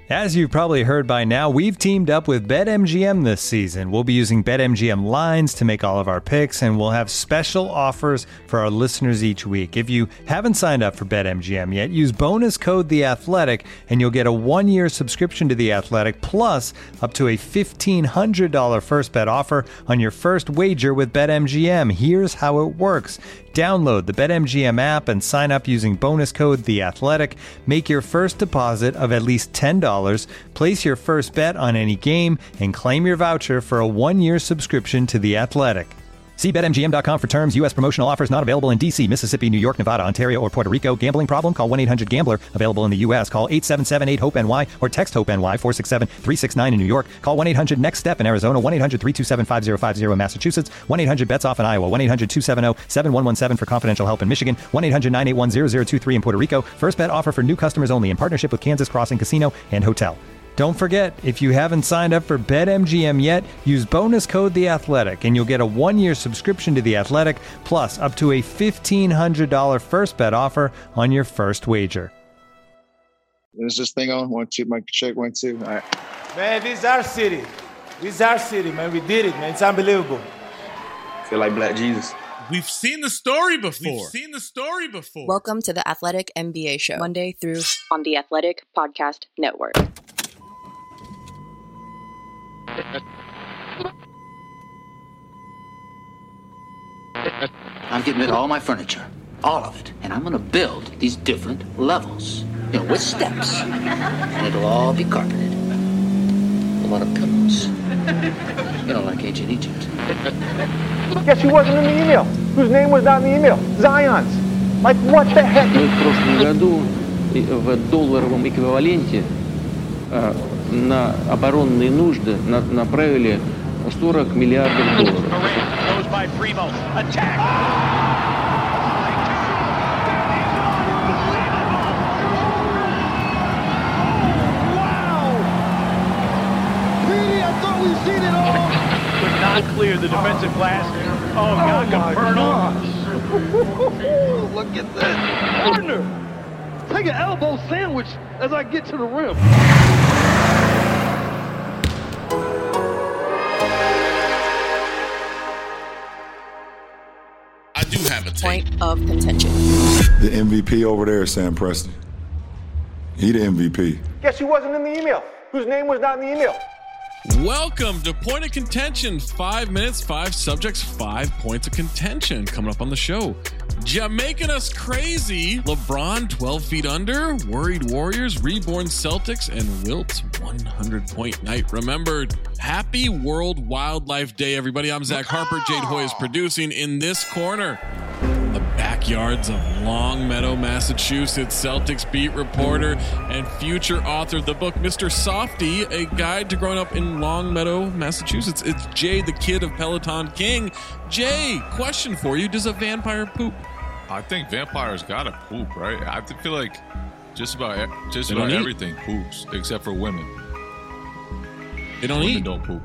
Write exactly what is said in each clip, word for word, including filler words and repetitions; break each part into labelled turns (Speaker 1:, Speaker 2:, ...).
Speaker 1: As you've probably heard by now, we've teamed up with BetMGM this season. We'll be using BetMGM lines to make all of our picks, and we'll have special offers for our listeners each week. If you haven't signed up for BetMGM yet, use bonus code The Athletic, and you'll get a one-year subscription to The Athletic, plus up to a fifteen hundred dollars first bet offer on your first wager with BetMGM. Here's how it works. Download the BetMGM app and sign up using bonus code The Athletic. Make your first deposit of at least ten dollars. Place your first bet on any game and claim your voucher for a one-year subscription to The Athletic. See Bet M G M dot com for terms. U S promotional offers not available in D C, Mississippi, New York, Nevada, Ontario, or Puerto Rico. Gambling problem? Call one eight hundred gambler. Available in the U S. Call eight seven seven eight hope N Y or text HOPE-NY four six seven three six nine in New York. Call one eight hundred next step in Arizona. one eight hundred three two seven five zero five zero in Massachusetts. one eight hundred bets off in Iowa. one eight hundred two seven zero seven one one seven for confidential help in Michigan. one eight hundred nine eight one zero zero two three in Puerto Rico. First bet offer for new customers only in partnership with Kansas Crossing Casino and Hotel. Don't forget, if you haven't signed up for BetMGM yet, use bonus code The Athletic, and you'll get a one-year subscription to The Athletic, plus up to a fifteen hundred dollars first bet offer on your first wager.
Speaker 2: Is this thing on? One, two, mic check, one, two. All right.
Speaker 3: Man, this is our city. This is our city, man. We did it, man. It's unbelievable.
Speaker 4: Feel like Black Jesus.
Speaker 5: We've seen the story before. We've seen the story before.
Speaker 6: Welcome to the Athletic N B A Show, Monday through on the Athletic Podcast Network.
Speaker 7: I'm getting rid of all my furniture, all of it, and I'm going to build these different levels, you know, with steps, and it'll all be carpeted. A lot of pillows, you know, like ancient Egypt.
Speaker 3: Guess who wasn't in the email? Whose name was not in the email? Zion's. Like, what the heck?
Speaker 8: Мы в прошлом году в долларовом эквиваленте на оборонные нужды направили сорок миллиардов долларов.
Speaker 3: Could not clear the defensive glass. Oh, God, Capernaum.
Speaker 9: Look at that. Partner, take an elbow sandwich as I get to the rim.
Speaker 5: I do have a take.
Speaker 6: Point of contention.
Speaker 10: The M V P over there is Sam Preston. He the M V P.
Speaker 3: Guess who wasn't in the email? Whose name was not in the email?
Speaker 5: Welcome to Point of Contention. Five minutes, five subjects, five points of contention coming up on the show. Jamaican us crazy. LeBron twelve feet under, worried Warriors, reborn Celtics, and Wilt's one hundred point night remembered. Happy World Wildlife Day, everybody. I'm Zach Harper. Jade Hoy is producing. In this corner, the backyards of Longmeadow, Massachusetts, Celtics beat reporter and future author of the book, Mister Softy, a guide to growing up in Longmeadow, Massachusetts. It's Jay, the kid of Peloton King. Jay, question for you. Does a vampire poop?
Speaker 11: I think vampires gotta poop, right? I feel like just about just about everything poops except for women.
Speaker 5: They don't
Speaker 11: women
Speaker 5: eat.
Speaker 11: Don't poop.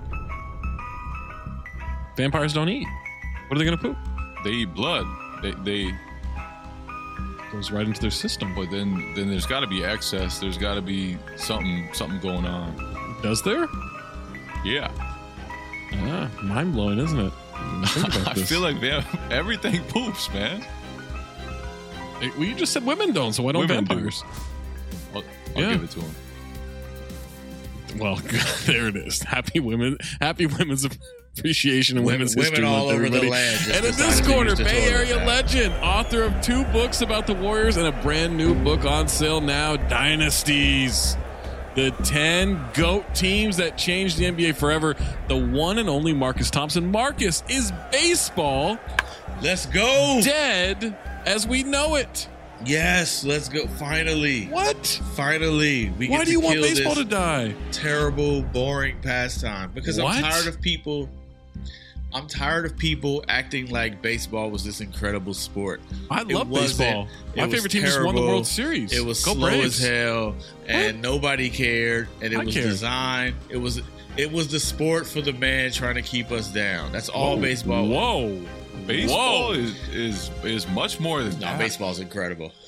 Speaker 5: Vampires don't eat. What are they gonna poop?
Speaker 11: They eat blood. They they
Speaker 5: goes right into their system.
Speaker 11: But then then there's got to be excess. There's got to be something something going on.
Speaker 5: Does there?
Speaker 11: Yeah.
Speaker 5: Ah, mind blowing, isn't it?
Speaker 11: I feel like vamp- everything poops, man.
Speaker 5: Hey, well, you just said women don't, so why don't
Speaker 11: women
Speaker 5: vampires?
Speaker 11: Do. I'll, I'll
Speaker 5: yeah.
Speaker 11: give it to them.
Speaker 5: Well, there it is. Happy women. Happy Women's Appreciation and
Speaker 12: Women,
Speaker 5: Women's
Speaker 12: women
Speaker 5: History
Speaker 12: all
Speaker 5: Month,
Speaker 12: over
Speaker 5: everybody.
Speaker 12: the land.
Speaker 5: And in this corner, Bay Area that. legend, author of two books about the Warriors and a brand new book on sale now, Dynasties. The ten GOAT teams that changed the N B A forever. The one and only Marcus Thompson. Marcus, is baseball
Speaker 12: Let's go.
Speaker 5: dead as we know it?
Speaker 12: Yes, let's go. Finally.
Speaker 5: What?
Speaker 12: Finally. We
Speaker 5: Why
Speaker 12: get
Speaker 5: do you
Speaker 12: to
Speaker 5: want
Speaker 12: kill
Speaker 5: baseball
Speaker 12: this
Speaker 5: to die?
Speaker 12: Terrible, boring pastime. Because
Speaker 5: What?
Speaker 12: I'm tired of people. I'm tired of people acting like baseball was this incredible sport.
Speaker 5: I
Speaker 12: It
Speaker 5: love
Speaker 12: wasn't.
Speaker 5: baseball.
Speaker 12: It
Speaker 5: My
Speaker 12: was
Speaker 5: favorite team just won the
Speaker 12: terrible.
Speaker 5: World Series.
Speaker 12: It was
Speaker 5: Go
Speaker 12: slow
Speaker 5: Braves.
Speaker 12: as hell, and nobody cared. And it
Speaker 5: I
Speaker 12: was
Speaker 5: care.
Speaker 12: designed. It was it was the sport for the man trying to keep us down. That's all
Speaker 11: Whoa.
Speaker 12: baseball.
Speaker 5: Whoa.
Speaker 11: Baseball
Speaker 5: Whoa.
Speaker 11: is is is much more than
Speaker 12: No,
Speaker 11: that.
Speaker 12: baseball's incredible.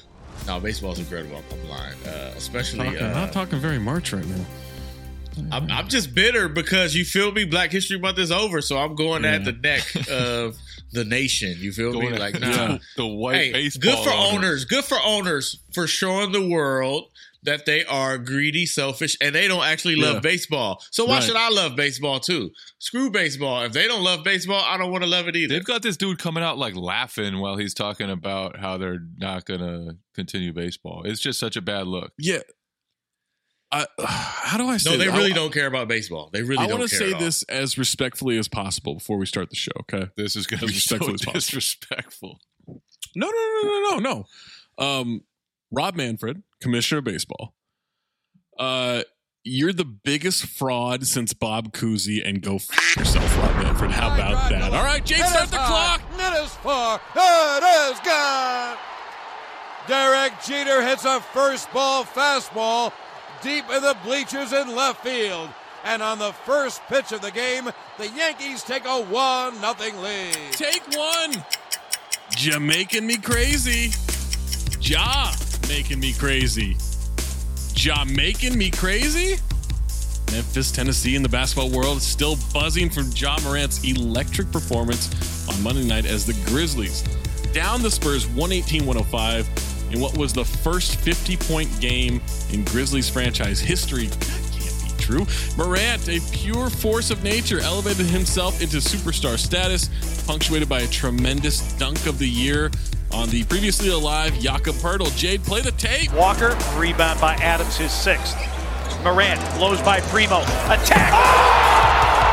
Speaker 12: No, baseball's incredible. I'm lying. Uh, especially.
Speaker 5: Talking,
Speaker 12: uh,
Speaker 5: I'm not talking very March right now.
Speaker 12: I'm, I'm just bitter because you feel me. Black History Month is over, so I'm going yeah. at the neck of the nation. You feel
Speaker 11: going
Speaker 12: me?
Speaker 11: At,
Speaker 12: like, nah.
Speaker 11: Yeah, the white
Speaker 12: hey,
Speaker 11: baseball.
Speaker 12: Good for
Speaker 11: owners.
Speaker 12: owners. Good for owners for showing the world that they are greedy, selfish, and they don't actually love yeah. baseball. So why right. should I love baseball too? Screw baseball. If they don't love baseball, I don't want to love it either.
Speaker 11: They've got this dude coming out like laughing while he's talking about how they're not going to continue baseball. It's just such a bad look.
Speaker 5: Yeah. Uh, how do I say
Speaker 12: No, they
Speaker 5: that?
Speaker 12: really
Speaker 5: I,
Speaker 12: don't care about baseball. They really
Speaker 5: I
Speaker 12: don't care
Speaker 5: want to say
Speaker 12: at
Speaker 5: this
Speaker 12: all.
Speaker 5: as respectfully as possible before we start the show, okay?
Speaker 11: This is going to be so disrespectful.
Speaker 5: No, no, no, no, no, no. Um, Rob Manfred, Commissioner of Baseball. Uh, you're the biggest fraud since Bob Cousy, and go f yourself, Rob Manfred. How about that? All right, Jake, start the clock.
Speaker 13: It is far. It is gone. Derek Jeter hits a first ball fastball deep in the bleachers in left field. And on the first pitch of the game, the Yankees take a one nothing lead.
Speaker 5: Take one. Ja making me crazy. Ja making me crazy. Ja making me crazy? Memphis, Tennessee, in the basketball world is still buzzing from Ja Morant's electric performance on Monday night as the Grizzlies down the Spurs one eighteen to one oh five in what was the first fifty-point game in Grizzlies franchise history. That can't be true. Morant, a pure force of nature, elevated himself into superstar status, punctuated by a tremendous dunk of the year on the previously alive Jakob Poeltl. Jade, play the tape.
Speaker 14: Walker, rebound by Adams, his sixth. Morant blows by Primo. Attack! Oh!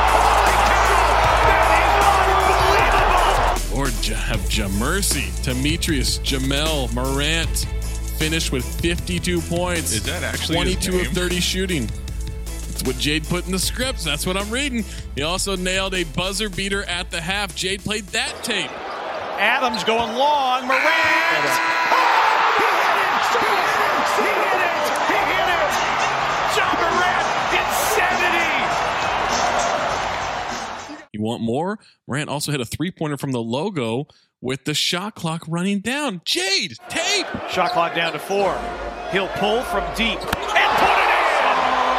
Speaker 5: Or have Jamercy, Demetrius, Jamel, Morant finished with fifty-two points.
Speaker 11: Is that actually
Speaker 5: twenty-two of thirty shooting? That's what Jade put in the scripts. That's what I'm reading. He also nailed a buzzer beater at the half. Jade played that tape.
Speaker 14: Adams going long. Morant! Oh, he hit it! He hit it! He hit it! Ja Morant, insanity!
Speaker 5: You want more? Morant also hit a three-pointer from the logo with the shot clock running down. Jade, tape!
Speaker 14: Shot clock down to four. He'll pull from deep and put it in!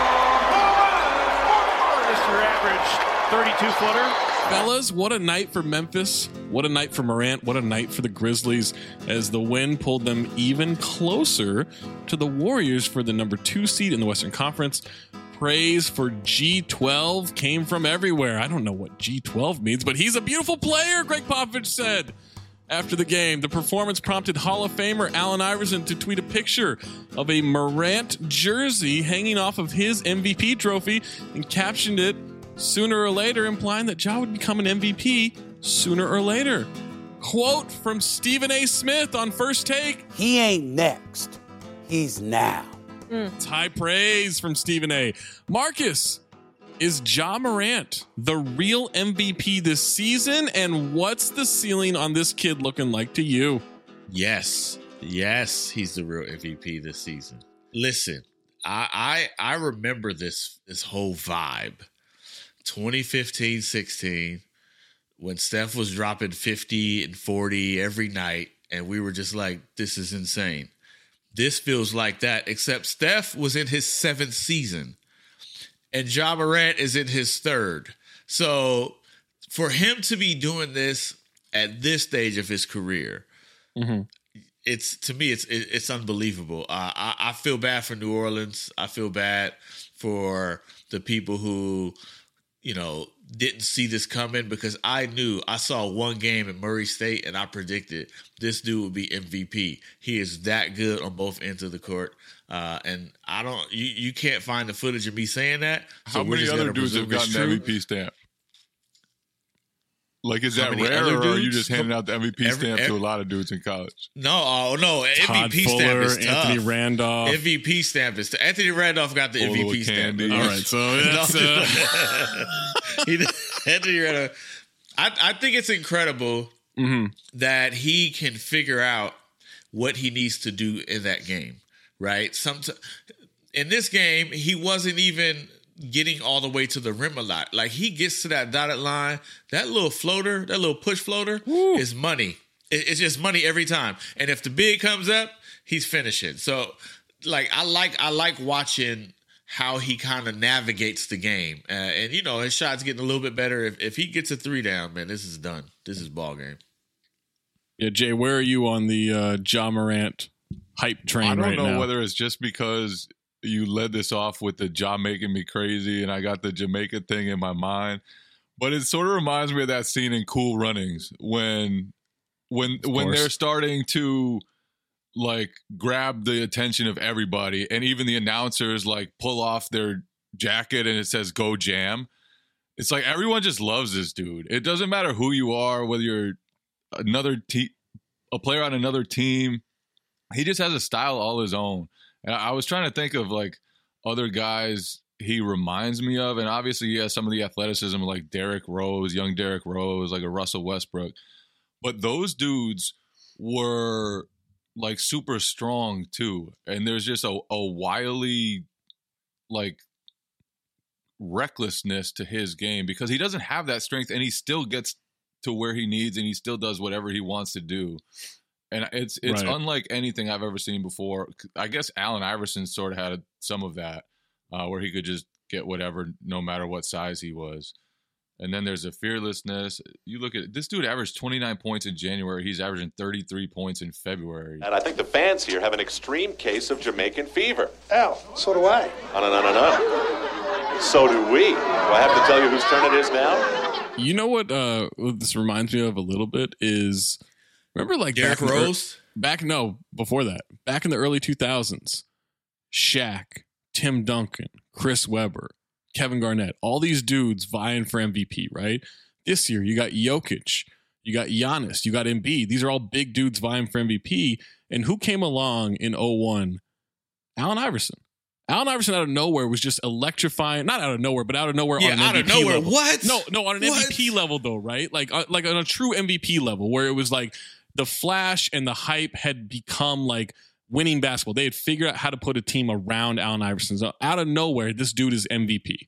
Speaker 14: Mister Average thirty-two footer.
Speaker 5: Fellas, what a night for Memphis. What a night for Morant. What a night for the Grizzlies as the win pulled them even closer to the Warriors for the number two seed in the Western Conference. Praise for G twelve came from everywhere. I don't know what G twelve means, but he's a beautiful player, Greg Popovich said. After the game, the performance prompted Hall of Famer Allen Iverson to tweet a picture of a Morant jersey hanging off of his M V P trophy and captioned it, "Sooner or later," implying that Ja would become an M V P sooner or later. Quote from Stephen A. Smith on First Take.
Speaker 15: He ain't next. He's now.
Speaker 5: Mm. It's high praise from Stephen A. Marcus, is Ja Morant the real M V P this season? And what's the ceiling on this kid looking like to you?
Speaker 12: Yes. Yes, he's the real M V P this season. Listen, I I, I remember this this whole vibe. twenty fifteen sixteen, when Steph was dropping fifty and forty every night, and we were just like, this is insane. This feels like that, except Steph was in his seventh season, and Ja Morant is in his third. So for him to be doing this at this stage of his career, mm-hmm. it's to me, it's it, it's unbelievable. Uh, I, I feel bad for New Orleans. I feel bad for the people who, you know, didn't see this coming, because I knew, I saw one game at Murray State and I predicted this dude would be M V P. He is that good on both ends of the court. Uh, and I don't, you, you can't find the footage of me saying that. So
Speaker 11: How many other dudes have gotten the M V P stamp? Like, is that rare, or are you just handing out the M V P every, stamp every, to a lot of dudes in college?
Speaker 12: No, oh no,
Speaker 5: Todd
Speaker 12: M V P
Speaker 5: Fuller,
Speaker 12: stamp is tough.
Speaker 5: Anthony Randolph.
Speaker 12: M V P stamp is tough. Anthony Randolph got the Full M V P stamp.
Speaker 5: All right, so that's uh...
Speaker 12: he, Anthony Randolph. I, I think it's incredible mm-hmm. that he can figure out what he needs to do in that game. Right? Sometimes in this game, he wasn't even getting all the way to the rim a lot. Like, he gets to that dotted line, that little floater, that little push floater Woo. is money. It, it's just money every time. And if the big comes up, he's finishing. So, like, I like I like watching how he kind of navigates the game. Uh, and, you know, his shot's getting a little bit better. If, if he gets a three down, man, this is done. This is ball game.
Speaker 5: Yeah, Jay, where are you on the uh, Ja Morant hype train right now?
Speaker 11: I don't know whether it's just because you led this off with the Ja making me crazy and I got the Jamaica thing in my mind, but it sort of reminds me of that scene in Cool Runnings when when when they're starting to like grab the attention of everybody, and even the announcers like pull off their jacket and it says "Go Jam." It's like everyone just loves this dude. It doesn't matter who you are, whether you're another te- a player on another team. He just has a style all his own. And I was trying to think of like other guys he reminds me of, and obviously he has some of the athleticism like Derrick Rose, young Derrick Rose, like a Russell Westbrook. But those dudes were like super strong too, and there's just a, a wily like recklessness to his game because he doesn't have that strength, and he still gets to where he needs, and he still does whatever he wants to do. And it's it's right. unlike anything I've ever seen before. I guess Allen Iverson sort of had some of that, uh, where he could just get whatever, no matter what size he was. And then there's a fearlessness. You look at this dude averaged twenty-nine points in January. He's averaging thirty-three points in February.
Speaker 16: And I think the fans here have an extreme case of Jamaican fever.
Speaker 17: Al, so do I.
Speaker 16: No, no, no, no, no. So do we. Do I have to tell you whose turn it is now?
Speaker 5: You know what, uh, what this reminds me of a little bit is, remember like
Speaker 12: Derrick
Speaker 5: back
Speaker 12: Rose?
Speaker 5: The, back, no, before that. Back in the early two thousands, Shaq, Tim Duncan, Chris Webber, Kevin Garnett, all these dudes vying for M V P, right? This year, you got Jokic, you got Giannis, you got Embiid. These are all big dudes vying for M V P. And who came along in oh one? Allen Iverson. Allen Iverson out of nowhere was just electrifying. Not out of nowhere, but out of nowhere
Speaker 12: yeah,
Speaker 5: on an
Speaker 12: out
Speaker 5: M V P
Speaker 12: of nowhere.
Speaker 5: level.
Speaker 12: What?
Speaker 5: No, no, on an
Speaker 12: what?
Speaker 5: M V P level though, right? Like, uh, like on a true M V P level, where it was like the flash and the hype had become like winning basketball. They had figured out how to put a team around Allen Iverson. So out of nowhere, this dude is M V P.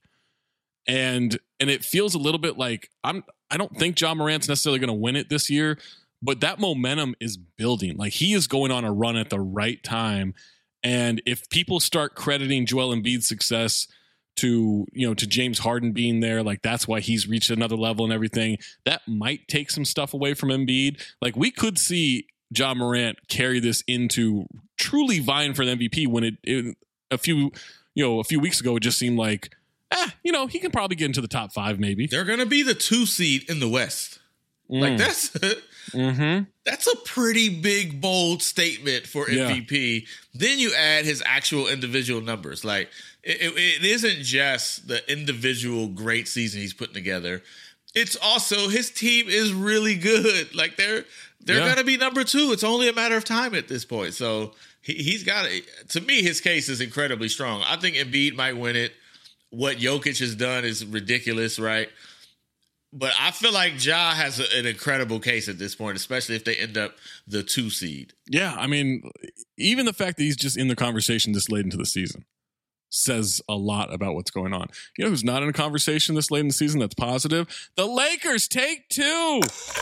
Speaker 5: And and it feels a little bit like I'm I don't think Ja Morant's necessarily going to win it this year, but that momentum is building. Like he is going on a run at the right time. And if people start crediting Joel Embiid's success to, you know, to James Harden being there, like that's why he's reached another level and everything, that might take some stuff away from Embiid. Like we could see Ja Morant carry this into truly vying for the M V P when it, it a few, you know, a few weeks ago, it just seemed like, eh, you know, he can probably get into the top five, maybe.
Speaker 12: They're going to be the two seed in the West. Mm. Like that's
Speaker 5: mm-hmm.
Speaker 12: that's a pretty big, bold statement for M V P. Yeah. Then you add his actual individual numbers. Like it, it, it isn't just the individual great season he's putting together. It's also his team is really good. Like they're they're yeah. going to be number two. It's only a matter of time at this point. So he, he's got it. To me, his case is incredibly strong. I think Embiid might win it. What Jokic has done is ridiculous, right? But I feel like Ja has a, an incredible case at this point, especially if they end up the two seed.
Speaker 5: Yeah, I mean, even the fact that he's just in the conversation this late into the season says a lot about what's going on. You know who's not in a conversation this late in the season that's positive? The Lakers take two.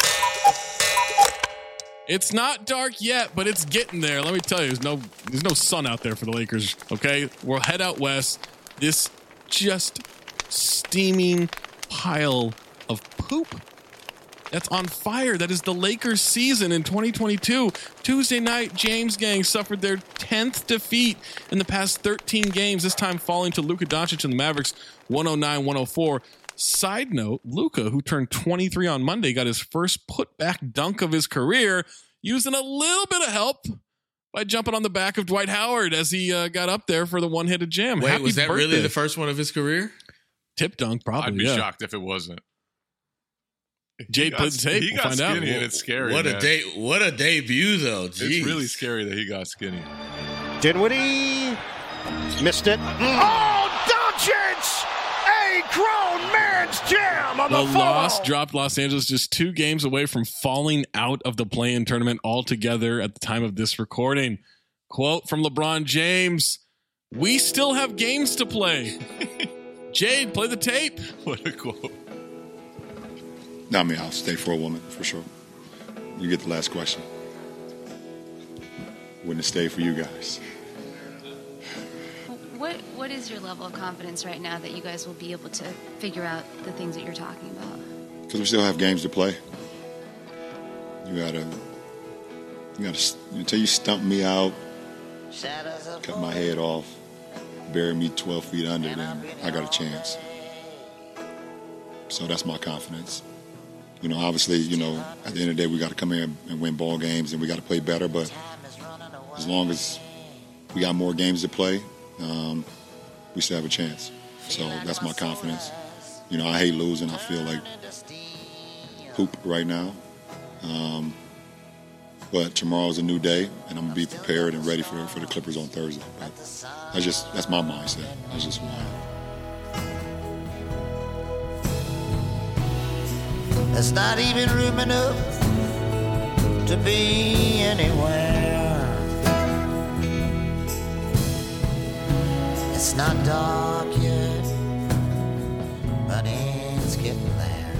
Speaker 5: It's not dark yet, but it's getting there. Let me tell you, there's no there's no sun out there for the Lakers, okay? We'll head out west. This just steaming pile of poop that's on fire. That is the Lakers season in twenty twenty-two. Tuesday night, James Gang suffered their tenth defeat in the past thirteen games, this time falling to Luka Doncic and the Mavericks one oh nine one oh four. Side note, Luka, who turned twenty-three on Monday, got his first putback dunk of his career, using a little bit of help by jumping on the back of Dwight Howard as he uh, got up there for the one-handed jam.
Speaker 12: Wait,
Speaker 5: Happy
Speaker 12: was that
Speaker 5: birthday.
Speaker 12: really the first one of his career?
Speaker 5: Tip dunk, probably.
Speaker 11: I'd be
Speaker 5: yeah.
Speaker 11: shocked if it wasn't.
Speaker 5: Jade
Speaker 11: got,
Speaker 5: played the tape.
Speaker 11: He
Speaker 5: we'll
Speaker 11: got
Speaker 5: find
Speaker 11: skinny,
Speaker 5: out.
Speaker 11: and it's scary.
Speaker 12: What
Speaker 11: man.
Speaker 12: a day! What a debut, though. Jeez.
Speaker 11: It's really scary that he got skinny.
Speaker 17: Dinwiddie missed it. Oh, Doncic! A grown man's jam on the,
Speaker 5: the loss dropped Los Angeles just two games away from falling out of the play-in tournament altogether at the time of this recording. Quote from LeBron James: "We still have games to play." Jade, play the tape.
Speaker 11: What a quote.
Speaker 10: No, I mean, I'll stay for a woman, for sure. You get the last question. wouldn't have stayed for you guys.
Speaker 18: What What is your level of confidence right now that you guys will be able to figure out the things that you're talking about?
Speaker 10: Because we still have games to play. You gotta, you gotta, until you stump me out, cut my head off, bury me twelve feet under, then I got a chance. So that's my confidence. You know, obviously, you know, at the end of the day, we got to come in and win ball games, and we got to play better. But as long as we got more games to play, um, we still have a chance. So that's my confidence. You know, I hate losing. I feel like poop right now. Um, but tomorrow's a new day, and I'm gonna be prepared and ready for for the Clippers on Thursday. But that's just that's my mindset. That's just why.
Speaker 19: There's not even room enough to be anywhere. It's not dark yet, but it's getting there.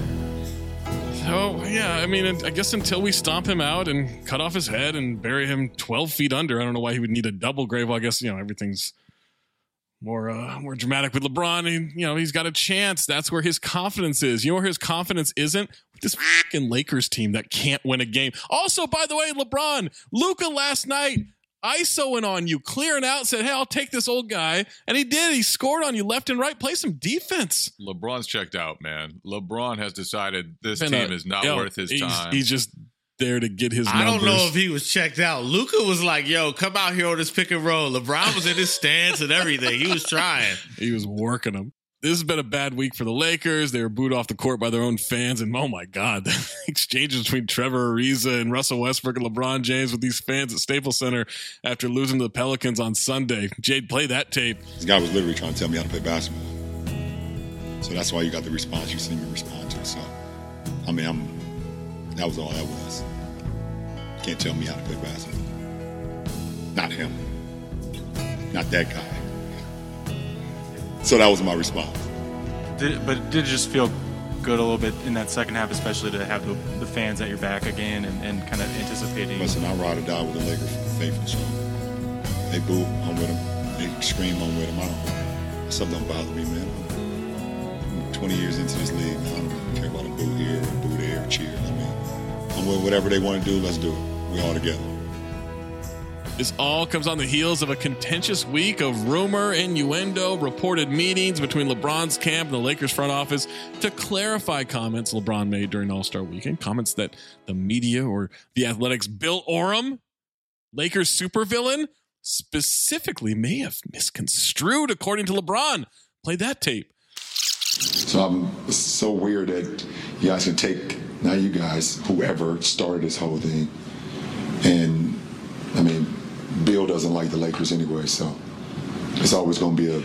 Speaker 5: So, yeah, I mean, I guess until we stomp him out and cut off his head and bury him twelve feet under, I don't know why he would need a double grave. Well, I guess, you know, everything's more uh, more dramatic with LeBron. He, you know, he's got a chance. That's where his confidence is. You know where his confidence isn't? With this fucking Lakers team that can't win a game. Also, by the way, LeBron, Luka last night ISOing on you, clearing out, said, hey, I'll take this old guy. And he did. He scored on you left and right. Play some defense.
Speaker 11: LeBron's checked out, man. LeBron has decided this
Speaker 5: Been
Speaker 11: team
Speaker 5: a-
Speaker 11: is not
Speaker 5: yo,
Speaker 11: worth his
Speaker 5: he's,
Speaker 11: time.
Speaker 5: He's just there to get his
Speaker 12: I
Speaker 5: numbers.
Speaker 12: don't know if he was checked out. Luka was like, yo, come out here on this pick and roll. LeBron was in his stance and everything. He was trying.
Speaker 5: He was working them. This has been a bad week for the Lakers. They were booed off the court by their own fans. And oh my God, the exchanges between Trevor Ariza and Russell Westbrook and LeBron James with these fans at Staples Center after losing to the Pelicans on Sunday. Jade, play that tape.
Speaker 10: This guy was literally trying to tell me how to play basketball. So that's why you got the response you see me respond to. So, I mean, I'm, that was all that was. You can't tell me how to play basketball. Not him. Not that guy. So that was my response.
Speaker 20: Did it, but did it just feel good a little bit in that second half, especially to have the, the fans at your back again and, and kind of anticipating?
Speaker 10: Listen, I ride or die with the Lakers faithful. So they boo, I'm with them. They scream, I'm with them. I don't, something don't bother me, man. I'm twenty years into this league, man. I don't care about a boo here, a boo there, or cheers. I mean, I'm with whatever they want to do, let's do it. We all together.
Speaker 5: This all comes on the heels of a contentious week of rumor, innuendo, reported meetings between LeBron's camp and the Lakers front office to clarify comments LeBron made during All-Star Weekend. Comments that the media or the Athletics' Bill Oram, Lakers supervillain, specifically may have misconstrued, according to LeBron. Play that tape.
Speaker 10: So I'm, it's so weird that you guys can take, not you guys, whoever started this whole thing, and I mean, Bill doesn't like the Lakers anyway, so it's always going to be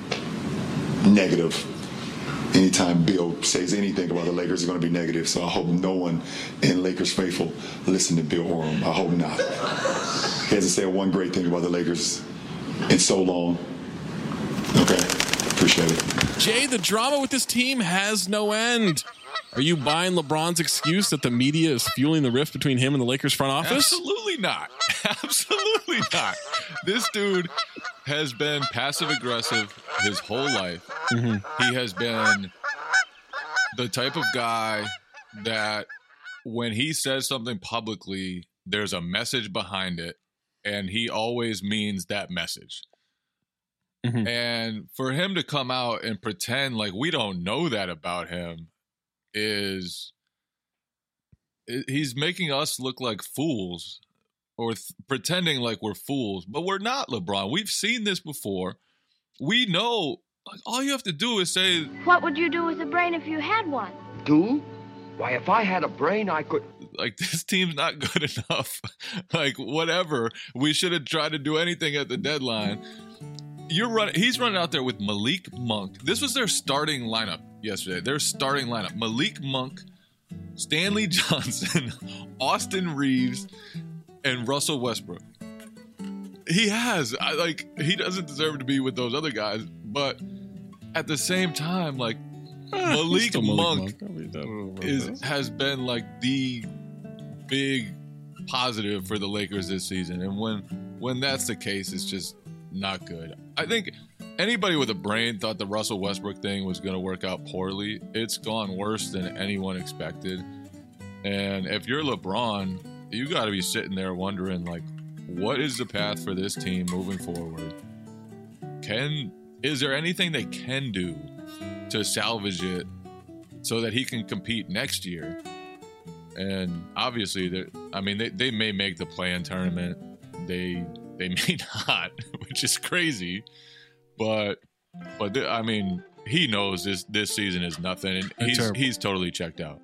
Speaker 10: a negative. Anytime Bill says anything about the Lakers, it's going to be negative. So I hope no one in Lakers faithful listen to Bill Oram. I hope not. He hasn't said one great thing about the Lakers in so long. Okay, appreciate it.
Speaker 5: Jay, the drama with this team has no end. Are you buying LeBron's excuse that the media is fueling the rift between him and the Lakers front office?
Speaker 11: Absolutely not. Absolutely not. This dude has been passive aggressive his whole life.
Speaker 5: Mm-hmm.
Speaker 11: He has been the type of guy that when he says something publicly, there's a message behind it, and he always means that message.
Speaker 5: Mm-hmm.
Speaker 11: And for him to come out and pretend like we don't know that about him is he's making us look like fools or th- pretending like we're fools, but we're not, LeBron. We've seen this before. We know, like, all you have to do is say,
Speaker 21: What would you do with a brain if you had one?
Speaker 22: Do? Why, if I had a brain, I could...
Speaker 11: like, this team's not good enough. Like, whatever. We should have tried to do anything at the deadline. You're running. He's running out there with Malik Monk. This was their starting lineup yesterday. Their starting lineup: Malik Monk, Stanley Johnson, Austin Reeves, and Russell Westbrook. He has I, like he doesn't deserve to be with those other guys, but at the same time, like
Speaker 5: Ah,
Speaker 11: Malik
Speaker 5: still Malik
Speaker 11: Monk,
Speaker 5: Monk. I mean, I don't know about
Speaker 11: is
Speaker 5: this.
Speaker 11: has been like the big positive for the Lakers this season. And when when that's the case, it's just not good. I think anybody with a brain thought the Russell Westbrook thing was going to work out poorly. It's gone worse than anyone expected. And if you're LeBron, you got to be sitting there wondering, like, what is the path for this team moving forward? Can is there anything they can do to salvage it so that he can compete next year? And obviously, I mean, they, they may make the play-in tournament. They they may not, which is crazy. But but th- I mean, he knows this this season is nothing, and he's
Speaker 5: terrible.
Speaker 11: he's totally checked out.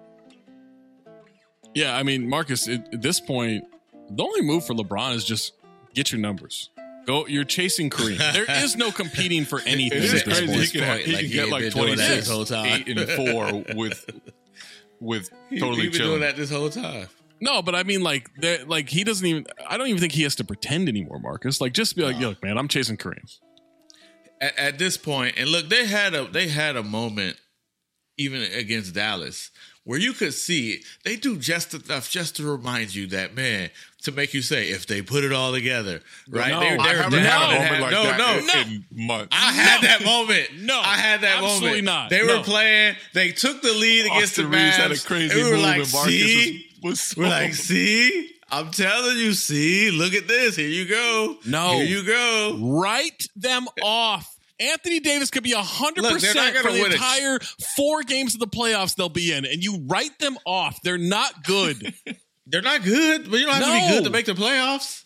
Speaker 5: Yeah, I mean, Marcus, at, at this point, the only move for LeBron is just get your numbers. Go, you're chasing Kareem. There is no competing for anything.
Speaker 11: It is
Speaker 5: at this
Speaker 11: crazy.
Speaker 5: point.
Speaker 11: He can, have, he
Speaker 12: Like,
Speaker 11: can
Speaker 12: he
Speaker 11: get
Speaker 12: ain't
Speaker 11: like
Speaker 12: been doing that
Speaker 11: twenty-six,
Speaker 12: this whole time.
Speaker 11: eight, and four with with
Speaker 12: He,
Speaker 11: totally
Speaker 12: he been
Speaker 11: chilling.
Speaker 12: doing that this whole time.
Speaker 5: No, but I mean, like, they're- like he doesn't even. I don't even think he has to pretend anymore, Marcus. Like, just be like, "Yo, look, man, I'm chasing Kareem."
Speaker 12: At, at this point, and look, they had a they had a moment even against Dallas where you could see they do just enough just to remind you that, man, to make you say, if they put it all together, right?
Speaker 11: No,
Speaker 12: they,
Speaker 11: I
Speaker 12: they're
Speaker 11: haven't had a
Speaker 12: down
Speaker 11: moment
Speaker 12: and
Speaker 11: like
Speaker 12: no,
Speaker 11: that
Speaker 12: no,
Speaker 11: in,
Speaker 12: no.
Speaker 11: in months.
Speaker 12: I had that moment.
Speaker 5: No,
Speaker 12: I had that
Speaker 5: absolutely
Speaker 12: moment.
Speaker 5: not.
Speaker 12: They
Speaker 5: No.
Speaker 12: were playing. They took the lead against
Speaker 11: Austin
Speaker 12: the
Speaker 11: Reeves
Speaker 12: Mavs.
Speaker 11: had a crazy
Speaker 12: and we were
Speaker 11: move,
Speaker 12: like,
Speaker 11: and Marcus
Speaker 12: see,
Speaker 11: was, was
Speaker 12: we're like, see, I'm telling you, see, look at this. Here you go.
Speaker 5: No,
Speaker 12: here you go.
Speaker 5: Write them off. Anthony Davis could be one hundred
Speaker 12: Look, they're
Speaker 5: percent
Speaker 12: not
Speaker 5: for
Speaker 12: gonna
Speaker 5: the
Speaker 12: win it.
Speaker 5: entire four games of the playoffs they'll be in, and you write them off. They're not good.
Speaker 12: They're not good, but you don't have to
Speaker 5: No.
Speaker 12: be good to make the playoffs.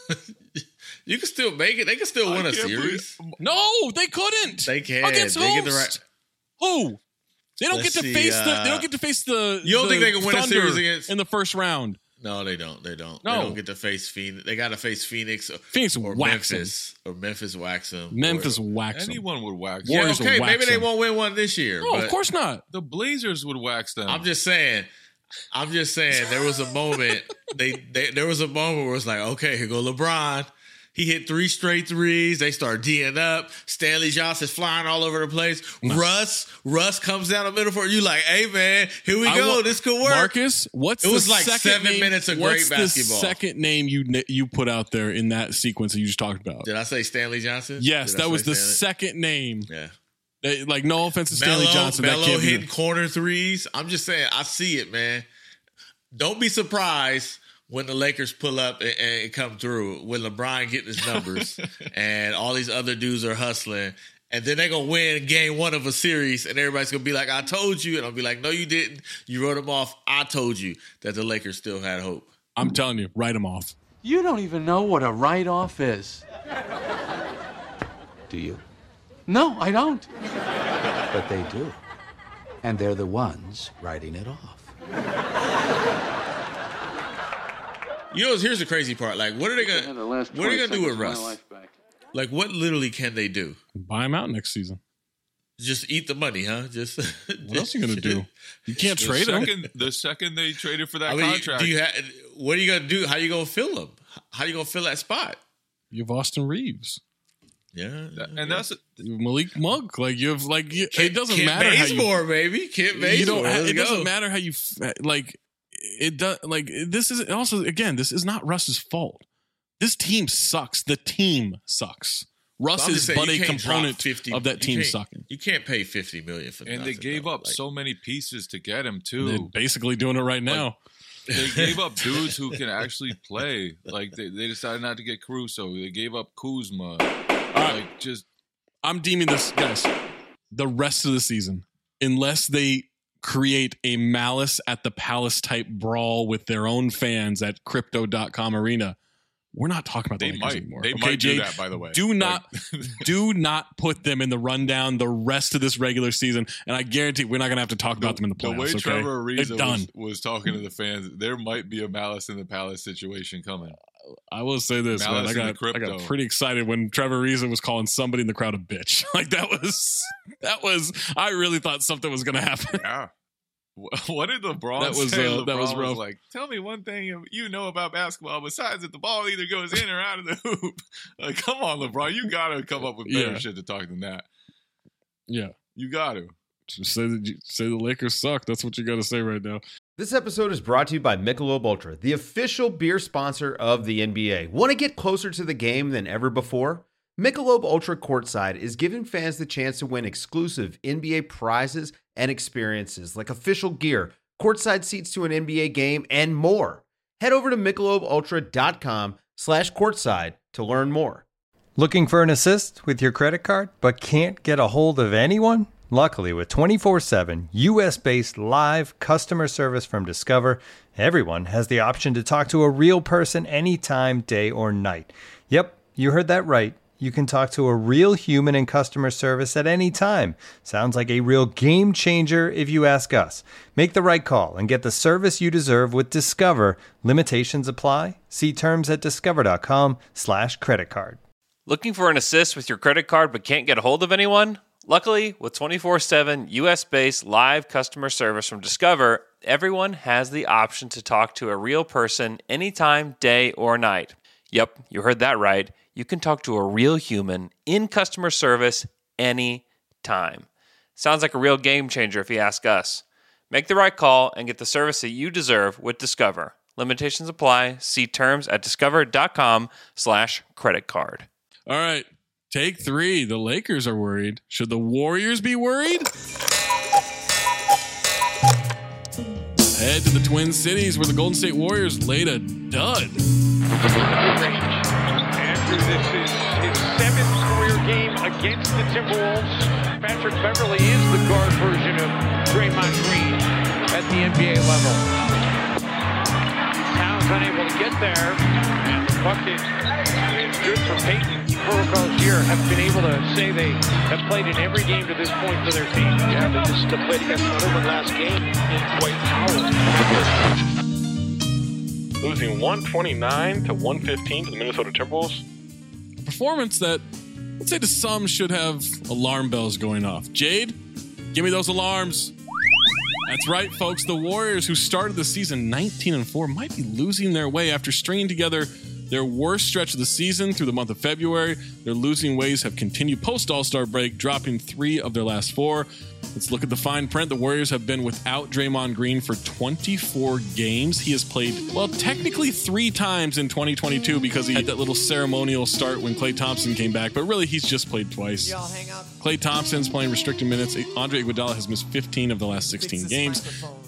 Speaker 12: You can still make it. They can still win a
Speaker 11: can't
Speaker 12: series.
Speaker 5: No, they couldn't.
Speaker 12: They can.
Speaker 5: Against
Speaker 12: They get the
Speaker 5: host.
Speaker 12: right.
Speaker 5: Who? They don't
Speaker 12: Let's
Speaker 5: get to
Speaker 12: see,
Speaker 5: face the. They
Speaker 12: uh,
Speaker 5: don't get to face the.
Speaker 12: You don't
Speaker 5: the
Speaker 12: think they can win a
Speaker 5: Thunder
Speaker 12: series against-
Speaker 5: in the first round?
Speaker 12: No, they don't. They don't.
Speaker 5: No.
Speaker 12: They don't get to face Phoenix. They got to face Phoenix. Or,
Speaker 5: Phoenix
Speaker 12: or
Speaker 5: wax 'em.
Speaker 12: Memphis. Or Memphis wax them.
Speaker 5: Memphis
Speaker 12: Or,
Speaker 5: wax them.
Speaker 11: anyone would wax.
Speaker 12: yeah,
Speaker 5: Warriors
Speaker 12: okay,
Speaker 5: will wax
Speaker 12: maybe they
Speaker 5: them.
Speaker 12: won't win one this year.
Speaker 5: No,
Speaker 12: but
Speaker 5: of course not.
Speaker 11: The Blazers would wax them.
Speaker 12: I'm just saying. I'm just saying. There was a moment. they, they there was a moment where it's like, okay, here go LeBron. He hit three straight threes. They start D'ing up. Stanley Johnson's flying all over the place. Russ, Russ comes down the middle for you. Like, hey man, here we
Speaker 5: I
Speaker 12: go.
Speaker 5: wa-
Speaker 12: this could work.
Speaker 5: Marcus, what's
Speaker 12: It was
Speaker 5: the
Speaker 12: like
Speaker 5: second
Speaker 12: seven
Speaker 5: name-
Speaker 12: minutes of
Speaker 5: what's
Speaker 12: great basketball.
Speaker 5: the second name you you put out there in that sequence that you just talked about?
Speaker 12: Did I say Stanley Johnson?
Speaker 5: Yes,
Speaker 12: Did I
Speaker 5: that was
Speaker 12: say
Speaker 5: the
Speaker 12: Stanley?
Speaker 5: second name.
Speaker 12: Yeah.
Speaker 5: They- like, no offense to Stanley
Speaker 12: Melo,
Speaker 5: Johnson, that
Speaker 12: Melo
Speaker 5: can't be.
Speaker 12: hitting corner threes. I'm just saying, I see it, man. Don't be surprised when the Lakers pull up and, and come through, when LeBron getting his numbers and all these other dudes are hustling, and then they're going to win game one of a series, and everybody's going to be like, I told you. And I'll be like, no, you didn't. You wrote them off. I told you that the Lakers still had hope.
Speaker 5: I'm telling you, write them off.
Speaker 1: You don't even know what a write-off is.
Speaker 15: Do you?
Speaker 1: No, I don't.
Speaker 15: But they do. And they're the ones writing it off.
Speaker 12: You know, here's the crazy part. Like, what are they going to what are they going to do with Russ? Like, what literally can they do?
Speaker 5: Buy him out next season.
Speaker 12: Just eat the money, huh? Just
Speaker 5: What else are you going to do? You can't
Speaker 11: the
Speaker 5: trade him.
Speaker 11: second, The second they traded for that
Speaker 12: I mean,
Speaker 11: contract.
Speaker 12: do you have, what are you going to do? How you going to fill them? How you going to fill that spot?
Speaker 5: You have Austin Reeves.
Speaker 12: Yeah,
Speaker 11: and that's
Speaker 5: Malik Monk. Like you have, like you,
Speaker 12: Kent,
Speaker 5: it doesn't
Speaker 12: Kent
Speaker 5: matter how
Speaker 12: Bazemore,
Speaker 5: you,
Speaker 12: baby. Kent
Speaker 5: you
Speaker 12: Bazemore.
Speaker 5: don't. ha-
Speaker 12: Let's
Speaker 5: It doesn't
Speaker 12: go.
Speaker 5: matter how you f- like. It does. Like this is also again. This is not Russ's fault. This team sucks. The team sucks. Russ
Speaker 12: I'm just
Speaker 5: is
Speaker 12: saying,
Speaker 5: but
Speaker 12: you
Speaker 5: a
Speaker 12: can't drop
Speaker 5: component
Speaker 12: fifty
Speaker 5: of that
Speaker 12: you
Speaker 5: team
Speaker 12: can't-
Speaker 5: sucking.
Speaker 12: You can't pay fifty million for
Speaker 11: and
Speaker 12: nothing,
Speaker 11: they gave
Speaker 12: though.
Speaker 11: up
Speaker 12: Like,
Speaker 11: so many pieces to get him too.
Speaker 5: They're basically doing it right now.
Speaker 11: They gave up dudes who can actually play. Like they, they decided not to get Caruso. They gave up Kuzma. Like just
Speaker 5: I'm deeming this, guys, the rest of the season, unless they create a Malice at the Palace type brawl with their own fans at crypto dot com arena, we're not talking about the
Speaker 11: They
Speaker 5: Lakers
Speaker 11: might.
Speaker 5: anymore.
Speaker 11: They
Speaker 5: okay,
Speaker 11: might do
Speaker 5: Jade?
Speaker 11: that, by the way.
Speaker 5: Do not,
Speaker 11: Like-
Speaker 5: do not put them in the rundown the rest of this regular season, and I guarantee we're not going to have to talk about them in the
Speaker 11: the
Speaker 5: playoffs.
Speaker 11: way
Speaker 5: okay?
Speaker 11: Trevor
Speaker 5: They're
Speaker 11: Ariza
Speaker 5: done.
Speaker 11: was, was talking to the fans, there might be a Malice in the Palace situation coming.
Speaker 5: I will say this, man.
Speaker 11: Malice
Speaker 5: I
Speaker 11: in the
Speaker 5: got, I
Speaker 11: crypto.
Speaker 5: got pretty excited when Trevor Ariza was calling somebody in the crowd a bitch. Like that was, that was. I really thought something was going to happen.
Speaker 11: Yeah. What did LeBron
Speaker 5: That was,
Speaker 11: say?
Speaker 5: uh, that was
Speaker 11: LeBron
Speaker 5: rough.
Speaker 11: like, tell me one thing you know about basketball besides that the ball either goes in or out of the hoop. Like, come on, LeBron. You got to come up with better
Speaker 5: Yeah.
Speaker 11: shit to talk than that.
Speaker 5: Yeah,
Speaker 11: You got to.
Speaker 5: just say that you, say the Lakers suck. That's what you got to say right now.
Speaker 2: This episode is brought to you by Michelob Ultra, the official beer sponsor of the N B A. Want to get closer to the game than ever before? Michelob Ultra Courtside is giving fans the chance to win exclusive N B A prizes and experiences like official gear, courtside seats to an N B A game, and more. Head over to michelobultra.com slash courtside to learn more.
Speaker 4: Looking for an assist with your credit card but can't get a hold of anyone? Luckily, with twenty-four seven U S-based live customer service from Discover, everyone has the option to talk to a real person anytime, day or night. Yep, you heard that right. You can talk to a real human in customer service at any time. Sounds like a real game changer if you ask us. Make the right call and get the service you deserve with Discover. Limitations apply. See terms at discover.com slash credit card.
Speaker 23: Looking for an assist with your credit card but can't get a hold of anyone? Luckily, with twenty-four seven U S-based live customer service from Discover, everyone has the option to talk to a real person anytime, day or night. Yep, you heard that right. You can talk to a real human in customer service anytime. Sounds like a real game changer if you ask us. Make the right call and get the service that you deserve with Discover. Limitations apply. See terms at discover.com slash credit card.
Speaker 5: All right. Take three. The Lakers are worried. Should the Warriors be worried? Head to the Twin Cities where the Golden State Warriors laid a dud.
Speaker 14: Andrew, this is his seventh career game against the Timberwolves. Patrick Beverley is the guard version of Draymond Green at the N B A level. Towns unable to get there, and the bucket is good for Peyton. Protocols here have been able to say they have played in every game to this point for their team. Yeah, but this is to play against Letterman last game in Dwight Powell.
Speaker 16: Losing one twenty-nine to one fifteen to the Minnesota Timberwolves.
Speaker 5: A performance that, let's say to some, should have alarm bells going off. Jade, give me those alarms. That's right, folks. The Warriors, who started the season nineteen and four, might be losing their way after stringing together their worst stretch of the season through the month of February. Their losing ways have continued post-All-Star break, dropping three of their last four. Let's look at the fine print. The Warriors have been without Draymond Green for twenty-four games. He has played, well, technically three times in twenty twenty-two because he had that little ceremonial start when Klay Thompson came back, but really he's just played twice. Klay Thompson's playing restricted minutes. Andre Iguodala has missed fifteen of the last sixteen games.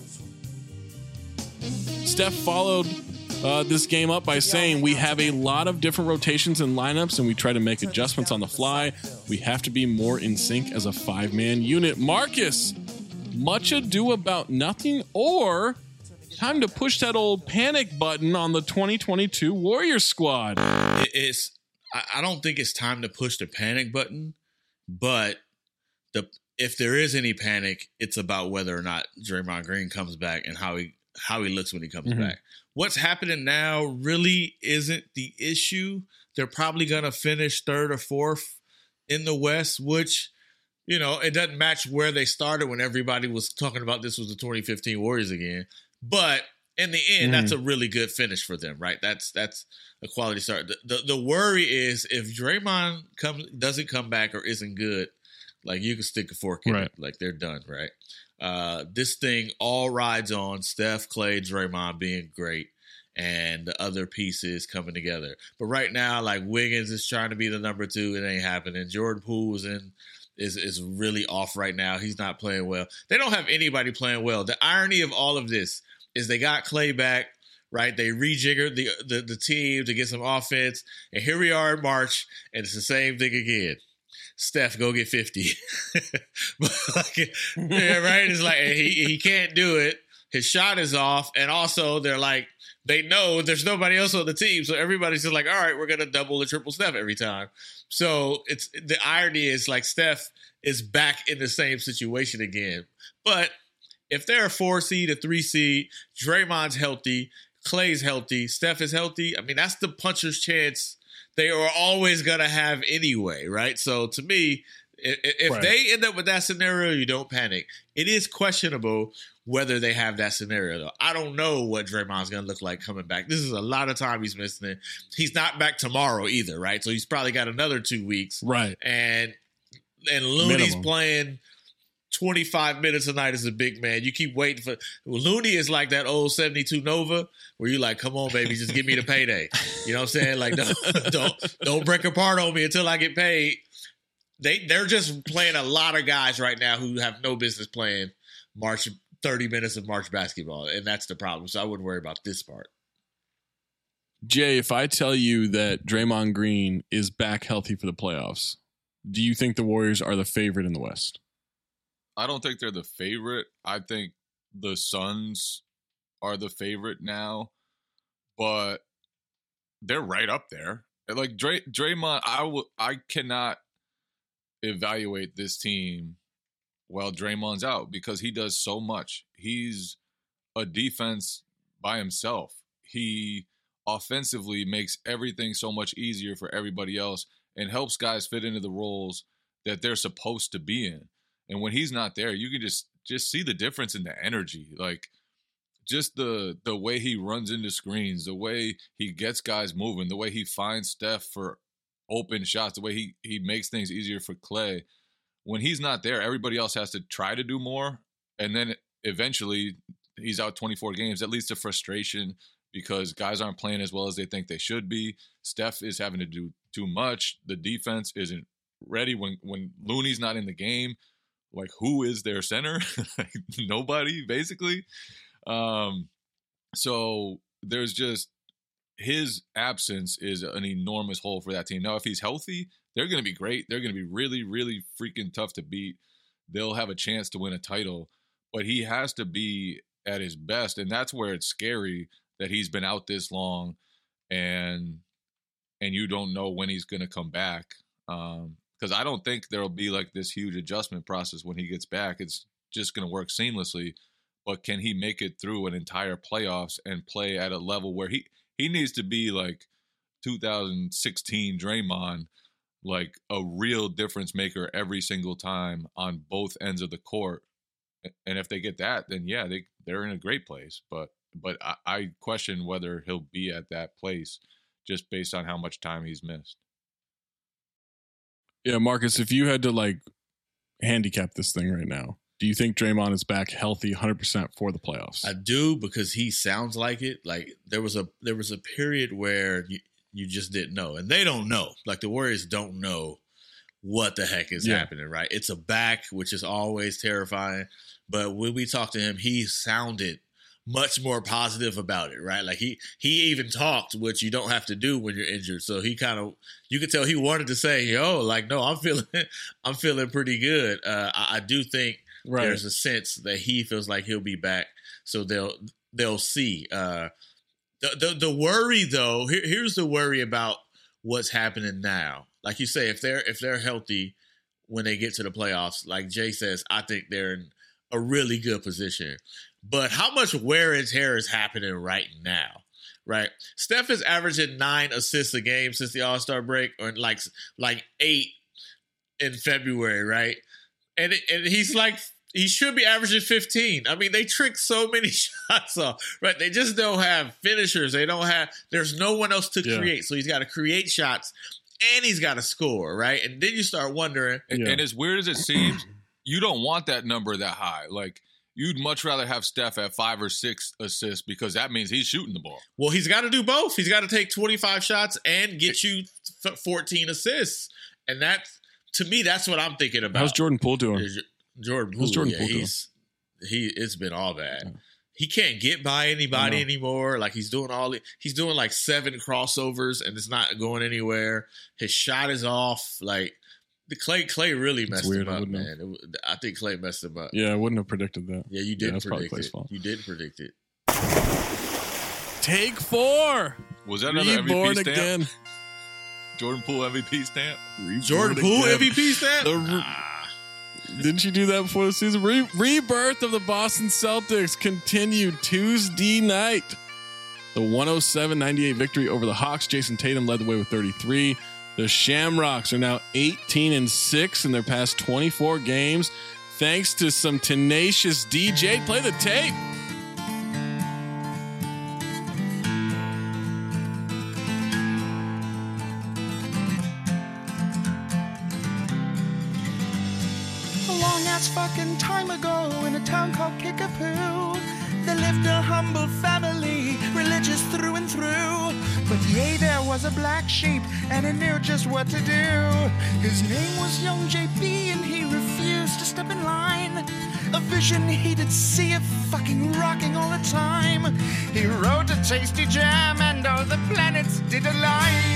Speaker 5: Steph followed Uh, this game up by saying we have a lot of different rotations and lineups and we try to make adjustments on the fly. We have to be more in sync as a five-man unit. Marcus, much ado about nothing, or time to push that old panic button on the twenty twenty-two Warriors squad.
Speaker 12: It's I don't think it's time to push the panic button, but the if there is any panic, it's about whether or not Draymond Green comes back and how he how he looks when he comes
Speaker 5: Mm-hmm.
Speaker 12: back. What's happening now really isn't the issue. They're probably going to finish third or fourth in the West, which, you know, it doesn't match where they started when everybody was talking about this was the twenty fifteen Warriors again. But in the end,
Speaker 5: Mm-hmm.
Speaker 12: that's a really good finish for them, right? That's that's a quality start. The, the, the worry is if Draymond comes doesn't come back or isn't good, like you can stick a fork in
Speaker 5: Right.
Speaker 12: it. Like they're done, right? Uh, this thing all rides on Steph, Klay, Draymond being great and the other pieces coming together. But right now, like Wiggins is trying to be the number two. It ain't happening. Jordan Poole is in is is really off right now. He's not playing well. They don't have anybody playing well. The irony of all of this is they got Klay back, right? They rejiggered the, the, the team to get some offense. And here we are in March, and it's the same thing again. Steph, go get fifty. But like, yeah, right? It's like he, he can't do it. His shot is off. And also they're like, they know there's nobody else on the team. So everybody's just like, all right, we're going to double the triple Steph every time. So it's the irony is like Steph is back in the same situation again. But if they're a four seed, a three seed, Draymond's healthy, Klay's healthy, Steph is healthy. I mean, that's the puncher's chance they are always going to have anyway, right? So to me, if, if
Speaker 5: Right.
Speaker 12: they end up with that scenario, you don't panic. It is questionable whether they have that scenario, though. I don't know what Draymond's going to look like coming back. This is a lot of time he's missing it. He's not back tomorrow either, right? So he's probably got another two weeks.
Speaker 5: Right.
Speaker 12: And and Looney's
Speaker 5: Minimum.
Speaker 12: playing twenty-five minutes a night as a big man. You keep waiting for Looney is like that old seventy-two Nova where you're like, come on, baby, just give me the payday. You know what I'm saying? Like, don't don't, don't break apart on me until I get paid. They they're just playing a lot of guys right now who have no business playing March thirty minutes of March basketball, and that's the problem. So I wouldn't worry about this part.
Speaker 5: Jay, if I tell you that Draymond Green is back healthy for the playoffs, do you think the Warriors are the favorite in the West?
Speaker 11: I don't think they're the favorite. I think the Suns are the favorite now, but they're right up there. Like Dray, Draymond, I w- I cannot evaluate this team while Draymond's out because he does so much. He's a defense by himself. He offensively makes everything so much easier for everybody else and helps guys fit into the roles that they're supposed to be in. And when he's not there, you can just just see the difference in the energy. Like just the the way he runs into screens, the way he gets guys moving, the way he finds Steph for open shots, the way he he makes things easier for Clay. When he's not there, everybody else has to try to do more. And then eventually he's out twenty-four games. That leads to frustration because guys aren't playing as well as they think they should be. Steph is having to do too much. The defense isn't ready. When when Looney's not in the game, like who is their center? Nobody, basically. Um, so there's just his absence is an enormous hole for that team. Now, if he's healthy, they're going to be great. They're going to be really, really freaking tough to beat. They'll have a chance to win a title, but he has to be at his best. And that's where it's scary that he's been out this long and, and you don't know when he's going to come back. Um, Because I don't think there'll be like this huge adjustment process when he gets back. It's just going to work seamlessly. But can he make it through an entire playoffs and play at a level where he, he needs to be like two thousand sixteen Draymond, like a real difference maker every single time on both ends of the court. And if they get that, then yeah, they, they're in a great place. But but I, I question whether he'll be at that place just based on how much time he's missed.
Speaker 5: Yeah, Marcus, if you had to like handicap this thing right now, do you think Draymond is back healthy one hundred percent for the playoffs?
Speaker 12: I do, because he sounds like it. Like there was a there was a period where you, you just didn't know, and they don't know. Like the Warriors don't know what the heck is yeah. happening, right? It's a back, which is always terrifying. But when we talked to him, he sounded much more positive about it, right? Like he he even talked, which you don't have to do when you're injured. So he kind of, you could tell he wanted to say, "Yo, like no, I'm feeling, I'm feeling pretty good." Uh, I, I do think right. there's a sense that he feels like he'll be back. So they'll they'll see. Uh, the, the the worry though, here, here's the worry about what's happening now. Like you say, if they're if they're healthy when they get to the playoffs, like Jay says, I think they're in a really good position. But how much wear and tear is happening right now, right? Steph is averaging nine assists a game since the All-Star break, or like like eight in February, right? And it, and he's like, he should be averaging fifteen. I mean, they trick so many shots off, right? They just don't have finishers. They don't have, there's no one else to yeah. create. So he's got to create shots and he's got to score, right? And then you start wondering.
Speaker 11: And,
Speaker 12: yeah.
Speaker 11: and as weird as it seems, you don't want that number that high. Like, you'd much rather have Steph at five or six assists because that means he's shooting the ball.
Speaker 12: Well, he's got to do both. He's got to take twenty-five shots and get you fourteen assists. And that, to me, that's what I'm thinking about.
Speaker 5: How's Jordan Poole doing?
Speaker 12: Jordan Poole,
Speaker 5: How's Jordan
Speaker 12: yeah,
Speaker 5: Poole
Speaker 12: he's, he, it's been all bad. Yeah. He can't get by anybody anymore. Like he's doing all, he's doing like seven crossovers and it's not going anywhere. His shot is off. Like, The Clay Clay really messed him up, man. It, I think Clay messed him up.
Speaker 5: Yeah, I wouldn't have predicted that.
Speaker 12: Yeah, you didn't
Speaker 5: yeah,
Speaker 12: predict it. Fault. You didn't predict it.
Speaker 5: Take four.
Speaker 11: Was that another
Speaker 5: Reborn
Speaker 11: M V P stamp?
Speaker 5: Again.
Speaker 11: Jordan Poole M V P stamp?
Speaker 12: Reborn Jordan Poole M V P stamp?
Speaker 5: The, nah. Didn't you do that before the season? Re- rebirth of the Boston Celtics continued Tuesday night. The one oh seven ninety-eight victory over the Hawks. Jason Tatum led the way with thirty-three. The Shamrocks are now eighteen and six in their past twenty-four games, thanks to some tenacious D J. Play the tape.
Speaker 7: long ass fucking time ago in a town called Kickapoo, there lived a humble family, religious through and through. But yea, there was a black sheep, and he knew just what to do. His name was young J P, and he refused to step in line. A vision he did see of fucking rocking all the time. He wrote a tasty jam, and all the planets did align.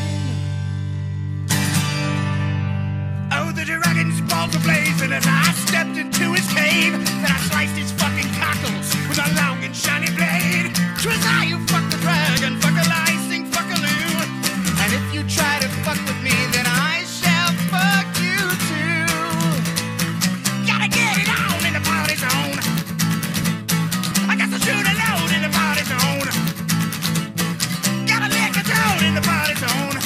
Speaker 7: Oh, the dragon's balls were blazing as I stepped into his cave. Then I sliced his fucking cockles with a long and shiny blade. 'Twas I who fucked the dragon, fuck a lie, sing fuck-a-loo. And if you try to fuck with me, then I shall fuck you too. Gotta get it on in the party zone. I got to shoot alone in the party zone. Gotta lick a toad in the party zone.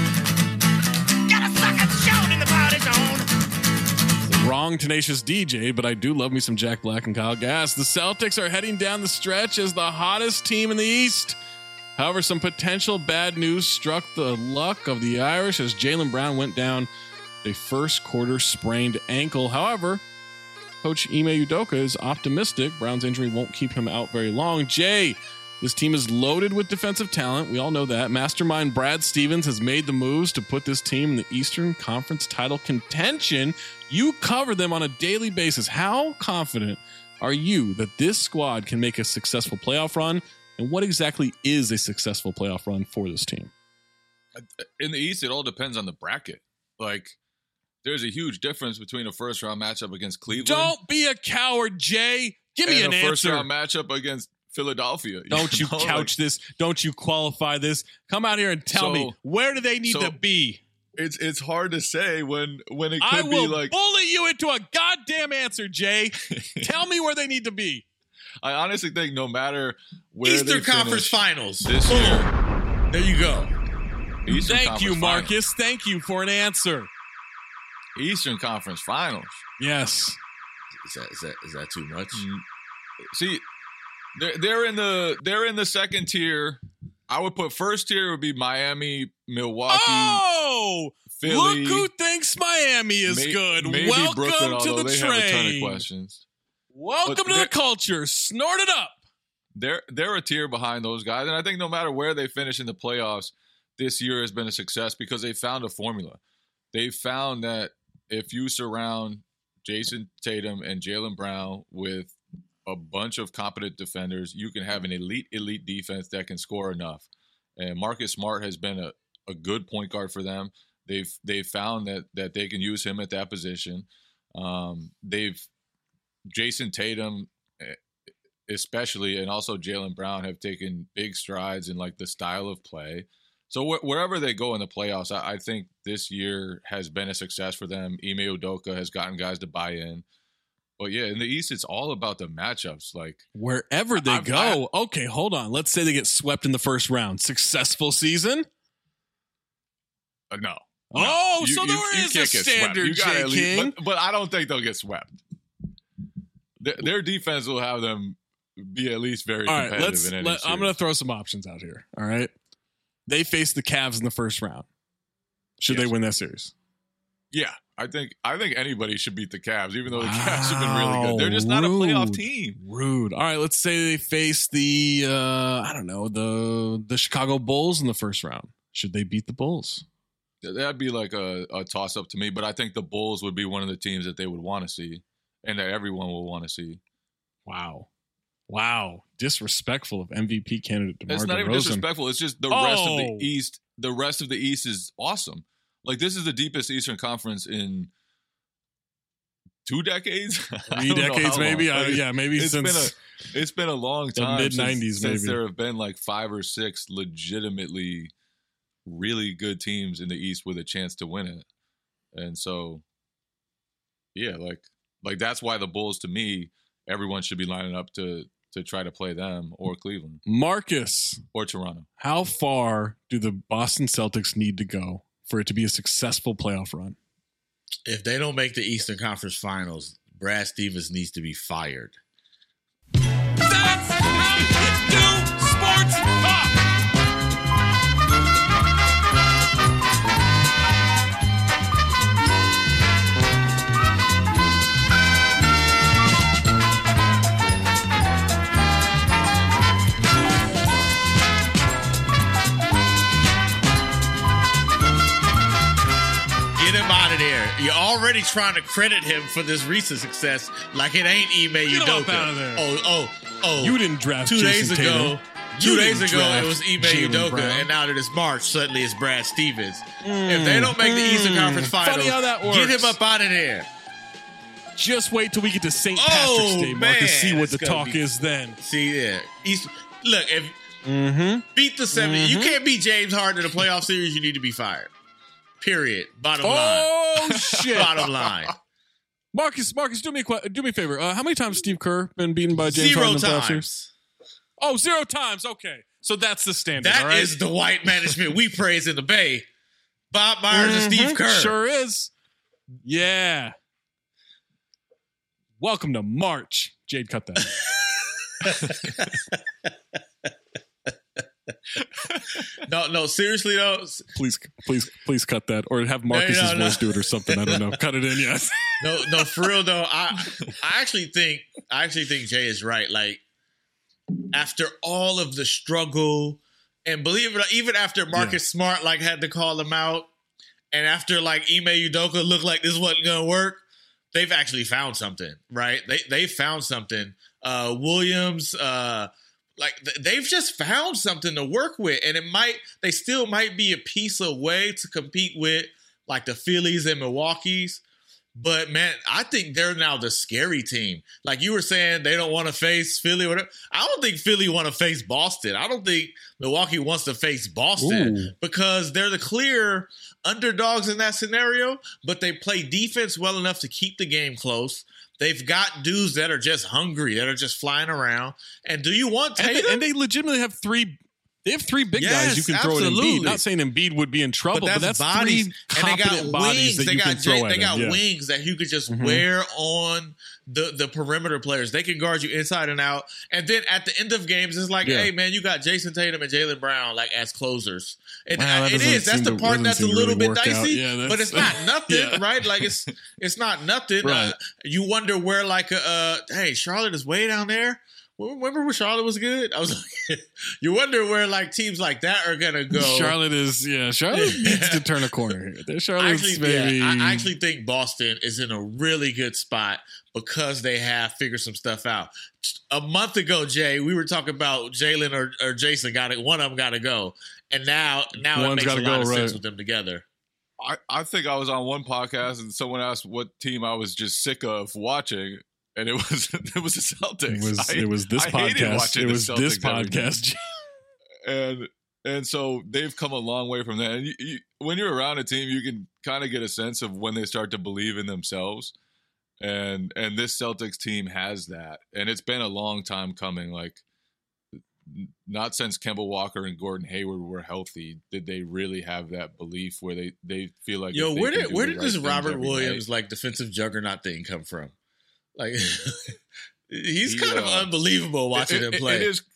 Speaker 5: Wrong Tenacious D J, but I do love me some Jack Black and Kyle Gass. The Celtics are heading down the stretch as the hottest team in the East. However, some potential bad news struck the luck of the Irish as Jaylen Brown went down a first quarter sprained ankle. However, Coach Ime Udoka is optimistic Brown's injury won't keep him out very long. Jay, this team is loaded with defensive talent. We all know that. Mastermind Brad Stevens has made the moves to put this team in the Eastern Conference title contention. You cover them on a daily basis. How confident are you that this squad can make a successful playoff run? And what exactly is a successful playoff run for this team?
Speaker 11: In the East, it all depends on the bracket. Like, there's a huge difference between a first round matchup against Cleveland.
Speaker 5: Don't be a coward, Jay. Give me
Speaker 11: and
Speaker 5: an
Speaker 11: a first
Speaker 5: answer.
Speaker 11: round matchup against Philadelphia. You
Speaker 5: Don't you
Speaker 11: know?
Speaker 5: couch
Speaker 11: like,
Speaker 5: this. Don't you qualify this. Come out here and tell
Speaker 11: so,
Speaker 5: me, where do they need
Speaker 11: so
Speaker 5: to be?
Speaker 11: It's it's hard to say when when it could
Speaker 5: I will
Speaker 11: be like
Speaker 5: bully you into a goddamn answer, Jay. Tell me where they need to be.
Speaker 11: I honestly think no matter where
Speaker 12: Eastern
Speaker 11: they
Speaker 12: Conference
Speaker 11: finish
Speaker 12: Finals
Speaker 11: this
Speaker 12: Boom.
Speaker 11: year.
Speaker 12: There you go.
Speaker 11: Eastern
Speaker 5: Thank
Speaker 11: Conference
Speaker 5: you, Marcus.
Speaker 11: Finals.
Speaker 5: Thank you for an answer.
Speaker 11: Eastern Conference Finals.
Speaker 5: Yes.
Speaker 12: Is that is that is that too much?
Speaker 11: Mm. See, they're they're in the they're in the second tier. I would put first tier would be Miami, Milwaukee.
Speaker 5: Oh,
Speaker 11: Philly,
Speaker 5: look who thinks Miami is
Speaker 11: may,
Speaker 5: good.
Speaker 11: Maybe
Speaker 5: Welcome
Speaker 11: Brooklyn,
Speaker 5: to the
Speaker 11: they
Speaker 5: train.
Speaker 11: have a ton of questions.
Speaker 5: Welcome
Speaker 11: But
Speaker 5: to the culture. Snort it up.
Speaker 11: They're they're a tier behind those guys, and I think no matter where they finish in the playoffs, this year has been a success because they found a formula. They found that if you surround Jason Tatum and Jaylen Brown with a bunch of competent defenders, you can have an elite, elite defense that can score enough. And Marcus Smart has been a, a good point guard for them. They've they've found that that they can use him at that position. Um, they've Jason Tatum, especially, and also Jaylen Brown have taken big strides in like the style of play. So wh- wherever they go in the playoffs, I, I think this year has been a success for them. Ime Udoka has gotten guys to buy in. But yeah, in the East, it's all about the matchups. Like
Speaker 5: wherever they
Speaker 11: I've,
Speaker 5: go.
Speaker 11: I,
Speaker 5: okay, hold on. Let's say they get swept in the first round. Successful season?
Speaker 11: Uh, no.
Speaker 5: Oh,
Speaker 11: no.
Speaker 5: so
Speaker 11: you,
Speaker 5: there
Speaker 11: you,
Speaker 5: is
Speaker 11: you
Speaker 5: a
Speaker 11: can't get
Speaker 5: standard,
Speaker 11: You gotta
Speaker 5: J.
Speaker 11: leave,
Speaker 5: King.
Speaker 11: but, but I don't think they'll get swept. Their, their defense will have them be at least very
Speaker 5: All right,
Speaker 11: competitive
Speaker 5: let's,
Speaker 11: in any
Speaker 5: let, I'm
Speaker 11: series.
Speaker 5: going to throw some options out here. All right. They face the Cavs in the first round. Should
Speaker 11: Yes.
Speaker 5: they win that series?
Speaker 11: Yeah, I think I think anybody should beat the Cavs, even though the Cavs have been really good. They're just not a
Speaker 5: Rude.
Speaker 11: playoff team.
Speaker 5: Rude. All right, let's say they face the uh, I don't know, the the Chicago Bulls in the first round. Should they beat the Bulls?
Speaker 11: That'd be like a, a toss up to me, but I think the Bulls would be one of the teams that they would want to see, and that everyone will want to see.
Speaker 5: Wow, wow, disrespectful of M V P candidate DeMar
Speaker 11: It's not even
Speaker 5: DeRozan.
Speaker 11: disrespectful. It's just the rest of
Speaker 5: Oh.
Speaker 11: the East. The rest of the East is awesome. Like this is the deepest Eastern Conference in two decades,
Speaker 5: Three decades, maybe. I, yeah, maybe
Speaker 11: it's
Speaker 5: since
Speaker 11: been a it's been a long
Speaker 5: the
Speaker 11: time
Speaker 5: mid
Speaker 11: since-
Speaker 5: nineties.
Speaker 11: since
Speaker 5: Maybe
Speaker 11: there have been like five or six legitimately really good teams in the East with a chance to win it, and so yeah, like like that's why the Bulls, to me, everyone should be lining up to to try to play them or Cleveland,
Speaker 5: Marcus
Speaker 11: or Toronto.
Speaker 5: How far do the Boston Celtics need to go for it to be a successful playoff run?
Speaker 12: If they don't make the Eastern Conference Finals, Brad Stevens needs to be fired.
Speaker 5: That's how you do sports talk.
Speaker 12: You're already trying to credit him for this recent success like it ain't Ime
Speaker 5: Get him up
Speaker 12: Udoka.
Speaker 5: out of there.
Speaker 12: Oh, oh, oh.
Speaker 5: You didn't draft
Speaker 12: Two
Speaker 5: Jason
Speaker 12: days ago.
Speaker 5: Tatum.
Speaker 12: Two
Speaker 5: You
Speaker 12: days
Speaker 5: didn't
Speaker 12: ago,
Speaker 5: draft
Speaker 12: it was Ime
Speaker 5: Jaylen
Speaker 12: Udoka,
Speaker 5: Brown.
Speaker 12: and now that it's March, suddenly it's Brad Stevens.
Speaker 5: Mm,
Speaker 12: if they don't make the Eastern
Speaker 5: mm.
Speaker 12: Conference Finals,
Speaker 5: Funny how that
Speaker 12: get him
Speaker 5: works.
Speaker 12: up out of there.
Speaker 5: Just wait till we get to Saint
Speaker 12: Oh,
Speaker 5: Patrick's Day, Marcus.
Speaker 12: man,
Speaker 5: See what
Speaker 12: it's
Speaker 5: the
Speaker 12: gonna
Speaker 5: talk
Speaker 12: be-
Speaker 5: is then.
Speaker 12: See there. East, look, if
Speaker 5: Mm-hmm.
Speaker 12: beat the seven, you
Speaker 5: Mhm.
Speaker 12: can't beat James Harden in a playoff series, you need to be fired. Period. Bottom line.
Speaker 5: Oh shit!
Speaker 12: Bottom line.
Speaker 5: Marcus, Marcus, do me a que- do me a favor. Uh, how many times Steve Kerr been beaten by James
Speaker 12: Zero
Speaker 5: Harden in the playoff series?
Speaker 12: times.
Speaker 5: Oh, zero times. Okay, so that's the standard.
Speaker 12: That
Speaker 5: all right?
Speaker 12: is the white management we praise in the Bay. Bob Myers and Steve
Speaker 5: Mhm.
Speaker 12: Kerr.
Speaker 5: Sure is. Yeah. Welcome to March. Jade, cut that.
Speaker 12: No, no, seriously though.
Speaker 5: Please, please, please cut that, or have Marcus's
Speaker 12: no, no.
Speaker 5: voice do it or something. I don't know. Cut it in, yes.
Speaker 12: No, no, for real though. I, I actually think, I actually think Jay is right. Like after all of the struggle, and believe it, or not, even after Marcus Smart like had to call him out, and after like Ime Udoka looked like this wasn't gonna work, they've actually found something, right? They they found something. Uh, Williams, uh, like th- they've just found something to work with, and it might they still might be a piece away to compete with like the Phillies and Milwaukee's. But man, I think they're now the scary team. Like you were saying, they don't want to face Philly or whatever. I don't think Philly want to face Boston. I don't think Milwaukee wants to face Boston
Speaker 5: Ooh.
Speaker 12: because they're the clear underdogs in that scenario, but they play defense well enough to keep the game close. They've got dudes that are just hungry, that are just flying around. And do you want
Speaker 5: And
Speaker 12: Tatum?
Speaker 5: they, and they legitimately have three. They have three big guys you
Speaker 12: Yes,
Speaker 5: can throw at
Speaker 12: absolutely.
Speaker 5: Embiid. Not saying Embiid would be in trouble, but that's,
Speaker 12: bodies.
Speaker 5: three
Speaker 12: and they
Speaker 5: competent
Speaker 12: got
Speaker 5: bodies
Speaker 12: wings.
Speaker 5: that
Speaker 12: They
Speaker 5: you
Speaker 12: got
Speaker 5: can throw
Speaker 12: Jay-
Speaker 5: at
Speaker 12: they
Speaker 5: him.
Speaker 12: got
Speaker 5: Yeah.
Speaker 12: wings that you could just
Speaker 5: Mhm.
Speaker 12: wear on the the perimeter players. They can guard you inside and out. And then at the end of games, it's like,
Speaker 5: Yeah.
Speaker 12: hey man, you got Jason Tatum and Jaylen Brown like as closers. And
Speaker 5: Wow, that
Speaker 12: it
Speaker 5: doesn't
Speaker 12: is. That's
Speaker 5: seem
Speaker 12: the
Speaker 5: to-
Speaker 12: part
Speaker 5: doesn't
Speaker 12: that's a
Speaker 5: seem to
Speaker 12: little
Speaker 5: really
Speaker 12: bit
Speaker 5: work out.
Speaker 12: dicey.
Speaker 5: Yeah, that's-
Speaker 12: but it's not nothing,
Speaker 5: Yeah.
Speaker 12: right? Like it's it's not nothing.
Speaker 5: Right.
Speaker 12: Uh, you wonder where like a uh, hey, Charlotte is way down there. Remember when Charlotte was good? I was like, you wonder where like teams like that are gonna go.
Speaker 5: Charlotte is yeah. Charlotte needs to turn a corner here. Charlotte's
Speaker 12: Actually,
Speaker 5: maybe.
Speaker 12: yeah, I actually think Boston is in a really good spot because they have figured some stuff out. A month ago, Jay, we were talking about Jalen or, or Jason got it. One of them got to go, and now now
Speaker 5: One's
Speaker 12: it makes a
Speaker 5: gotta
Speaker 12: lot
Speaker 5: go,
Speaker 12: of
Speaker 5: right.
Speaker 12: sense with them together.
Speaker 11: I, I think I was on one podcast and someone asked what team I was just sick of watching, and it was it was the Celtics.
Speaker 5: It was
Speaker 11: I-
Speaker 5: it was this
Speaker 11: I hated
Speaker 5: podcast.
Speaker 11: watching
Speaker 5: It
Speaker 11: the
Speaker 5: was this
Speaker 11: Celtics every game.
Speaker 5: podcast.
Speaker 11: and and so they've come a long way from that. And you, you, when you're around a team, you can kind of get a sense of when they start to believe in themselves. And and this Celtics team has that, and it's been a long time coming. Like, n- not since Kemba Walker and Gordon Hayward were healthy did they really have that belief where they, they feel like
Speaker 12: Yo,
Speaker 11: if they
Speaker 12: where
Speaker 11: can
Speaker 12: did
Speaker 11: do
Speaker 12: where
Speaker 11: the
Speaker 12: did
Speaker 11: right
Speaker 12: this
Speaker 11: things
Speaker 12: Robert
Speaker 11: every
Speaker 12: Williams
Speaker 11: night.
Speaker 12: like defensive juggernaut thing come from? Like, he's
Speaker 11: He,
Speaker 12: kind of
Speaker 11: uh,
Speaker 12: unbelievable watching
Speaker 11: it,
Speaker 12: him
Speaker 11: it-
Speaker 12: play.
Speaker 11: It is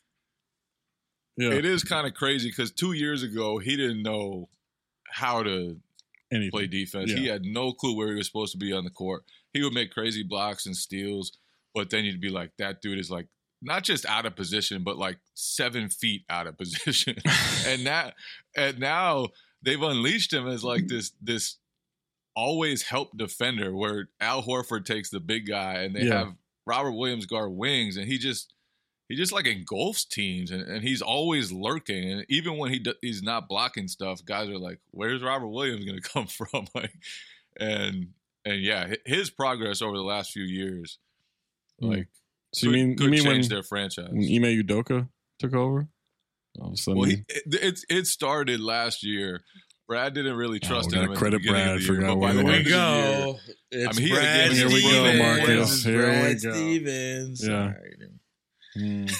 Speaker 5: Yeah.
Speaker 11: it is kind of crazy because two years ago he didn't know how to
Speaker 5: Anything.
Speaker 11: play defense. He
Speaker 5: Yeah.
Speaker 11: had no clue where he was supposed to be on the court. He would make crazy blocks and steals, but then you'd be like, that dude is like not just out of position, but like seven feet out of position. and that and now they've unleashed him as like this this always help defender where Al Horford takes the big guy and they
Speaker 5: Yeah.
Speaker 11: have Robert Williams guard wings, and he just he just like engulfs teams, and, and he's always lurking. And even when he do, he's not blocking stuff, guys are like, "Where's Robert Williams going to come from?" Like, and and yeah, hi- his progress over the last few years,
Speaker 5: Mm.
Speaker 11: like,
Speaker 5: So you
Speaker 11: could,
Speaker 5: mean
Speaker 11: could
Speaker 5: you mean
Speaker 11: change
Speaker 5: when,
Speaker 11: their franchise.
Speaker 5: when Ime Udoka took over? All of a sudden,
Speaker 11: Well, he, it, it it started last year. Brad didn't really
Speaker 5: Oh,
Speaker 11: trust
Speaker 5: we gotta
Speaker 11: him. at
Speaker 5: credit
Speaker 11: the beginning
Speaker 5: Brad
Speaker 11: of the
Speaker 5: for
Speaker 11: year,
Speaker 5: going
Speaker 11: but by
Speaker 5: where
Speaker 11: the
Speaker 5: we
Speaker 11: end of the
Speaker 12: go.
Speaker 11: year,
Speaker 12: It's
Speaker 11: I mean, he had a
Speaker 12: Brad
Speaker 11: game
Speaker 5: Here we go,
Speaker 11: against
Speaker 5: Marcus.
Speaker 12: Stevens.
Speaker 5: Here we
Speaker 12: Brad
Speaker 5: go.
Speaker 12: Stevens.
Speaker 5: Yeah.
Speaker 12: All right.
Speaker 5: Mm.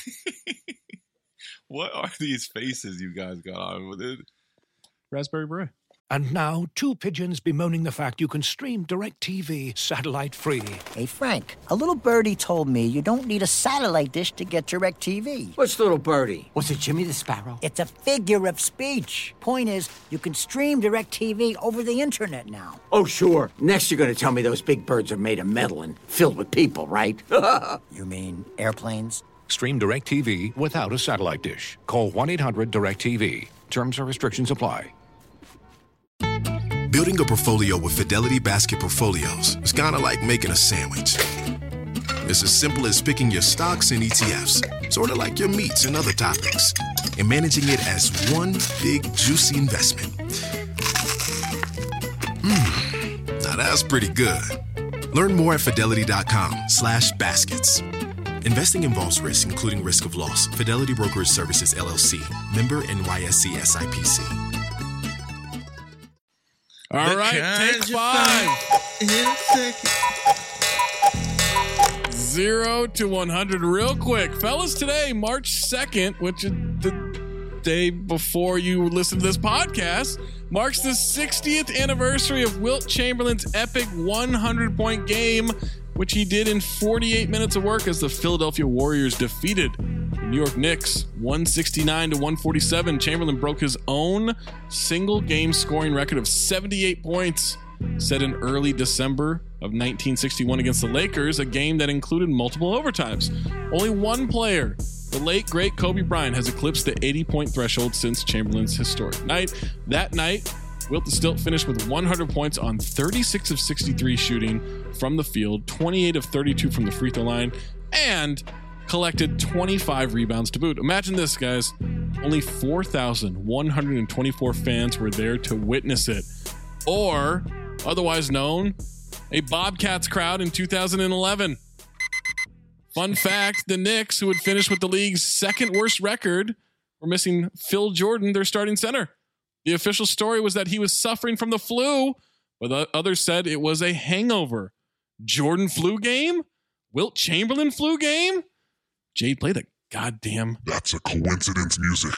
Speaker 11: What are these faces you guys got on with it?
Speaker 5: Raspberry Beret.
Speaker 6: And now, two pigeons bemoaning the fact you can stream DirecTV satellite-free.
Speaker 8: Hey, Frank, a little birdie told me you don't need a satellite dish to get DirecTV.
Speaker 15: What's little birdie? Was it Jimmy the Sparrow?
Speaker 8: It's a figure of speech. Point is, you can stream DirecTV over the internet now.
Speaker 15: Oh, sure. Next, you're going to tell me those big birds are made of metal and filled with people, right?
Speaker 8: You mean airplanes?
Speaker 6: Stream DirecTV without a satellite dish. Call one eight hundred direct T V. Terms and restrictions apply.
Speaker 3: Building a portfolio with Fidelity Basket Portfolios is kind of like making a sandwich. It's as simple as picking your stocks and E T Fs, sort of like your meats and other toppings, and managing it as one big, juicy investment. Mmm, now that's pretty good. Learn more at fidelity.com slash baskets. Investing involves risk, including risk of loss. Fidelity Brokerage Services, L L C. Member N Y S E S I P C.
Speaker 5: All
Speaker 12: The
Speaker 5: right,
Speaker 12: kind
Speaker 5: take
Speaker 12: you
Speaker 5: five.
Speaker 12: find
Speaker 5: Zero to one hundred real quick. Fellas, today, March second, which is the day before you listen to this podcast, marks the sixtieth anniversary of Wilt Chamberlain's epic hundred-point game, which he did in forty-eight minutes of work as the Philadelphia Warriors defeated the New York Knicks one sixty-nine to one forty-seven. Chamberlain broke his own single-game scoring record of seventy-eight points, set in early December of nineteen sixty-one against the Lakers, a game that included multiple overtimes. Only one player, the late, great Kobe Bryant, has eclipsed the eighty-point threshold since Chamberlain's historic night. That night, Wilt the Stilt finished with one hundred points on thirty-six of sixty-three shooting from the field, twenty-eight of thirty-two from the free throw line, and collected twenty-five rebounds to boot. Imagine this, guys. Only four thousand one hundred twenty-four fans were there to witness it, or otherwise known, a Bobcats crowd in two thousand eleven. Fun fact, the Knicks, who had finished with the league's second worst record, were missing Phil Jordan, their starting center. The official story was that he was suffering from the flu, but others said it was a hangover. Jordan flu game? Wilt Chamberlain flu game? Jade, play the goddamn.
Speaker 3: That's a coincidence music.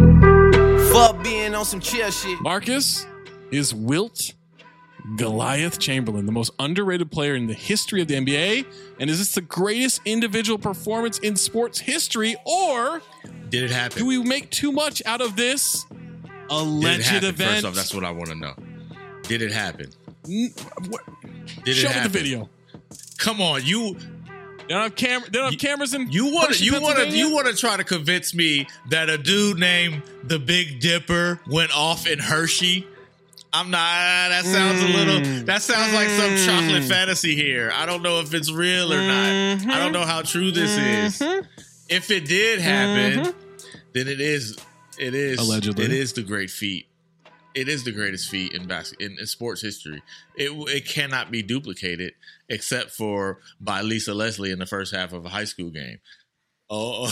Speaker 9: Fuck being on some chill shit.
Speaker 5: Marcus, is Wilt Goliath Chamberlain the most underrated player in the history of the N B A? And is this the greatest individual performance in sports history? Or
Speaker 12: did it happen?
Speaker 5: Do we make too much out of this alleged
Speaker 12: Did it happen?
Speaker 5: event?
Speaker 12: First off, that's what I want to know. Did it happen?
Speaker 5: N- what?
Speaker 12: Did
Speaker 5: Show
Speaker 12: it
Speaker 5: me
Speaker 12: happen?
Speaker 5: the video.
Speaker 12: Come on, you.
Speaker 5: They don't have camera. They don't have cameras in.
Speaker 12: You want to?
Speaker 5: Hershey,
Speaker 12: You want to?
Speaker 5: Pennsylvania?
Speaker 12: You want to try to convince me that a dude named the Big Dipper went off in Hershey? I'm not. That sounds a little. That sounds like some chocolate fantasy here. I don't know if it's real or not. I don't know how true this is. If it did happen, then it is. It is
Speaker 5: Allegedly.
Speaker 12: It is the great feat. It is the greatest feat in basket in, in sports history. It it cannot be duplicated except for by Lisa Leslie in the first half of a high school game. Oh,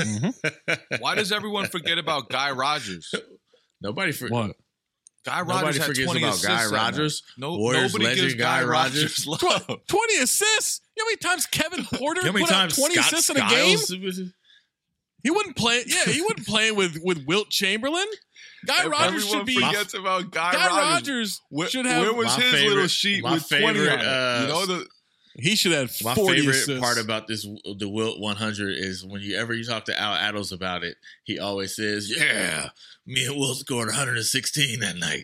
Speaker 11: Why does everyone forget about Guy Rogers?
Speaker 12: Nobody for
Speaker 5: what?
Speaker 11: Guy
Speaker 12: Nobody
Speaker 11: Rogers had
Speaker 12: forgets
Speaker 11: twenty
Speaker 12: about
Speaker 11: assists
Speaker 12: Guy
Speaker 11: that night.
Speaker 12: Rogers.
Speaker 11: No,
Speaker 12: Warriors
Speaker 11: nobody
Speaker 12: legend
Speaker 11: gives
Speaker 12: Guy
Speaker 11: Guy
Speaker 12: Rogers.
Speaker 11: Rogers love.
Speaker 5: twenty assists. You know how many times Kevin Porter
Speaker 12: You know how many
Speaker 5: put
Speaker 12: times
Speaker 5: out twenty
Speaker 12: Scott
Speaker 5: assists in a game?
Speaker 12: Skiles-
Speaker 5: He wouldn't play. Yeah, he wouldn't play with with Wilt Chamberlain. Guy Rogers
Speaker 11: Everyone
Speaker 5: should be.
Speaker 11: forgets about Guy,
Speaker 5: Guy
Speaker 11: Rogers.
Speaker 5: Rogers
Speaker 11: Where,
Speaker 5: should have.
Speaker 11: where was
Speaker 12: My
Speaker 11: his
Speaker 12: favorite-
Speaker 11: little sheet
Speaker 12: my
Speaker 11: with twenty on
Speaker 12: favorite,
Speaker 11: it?
Speaker 12: uh,
Speaker 11: you know the.
Speaker 5: He should have
Speaker 12: My
Speaker 5: forty
Speaker 12: favorite
Speaker 5: assists.
Speaker 12: part about this, the Wilt one hundred, is whenever you talk to Al Addles about it, he always says, "Yeah, me and Wilt scored one hundred sixteen that night."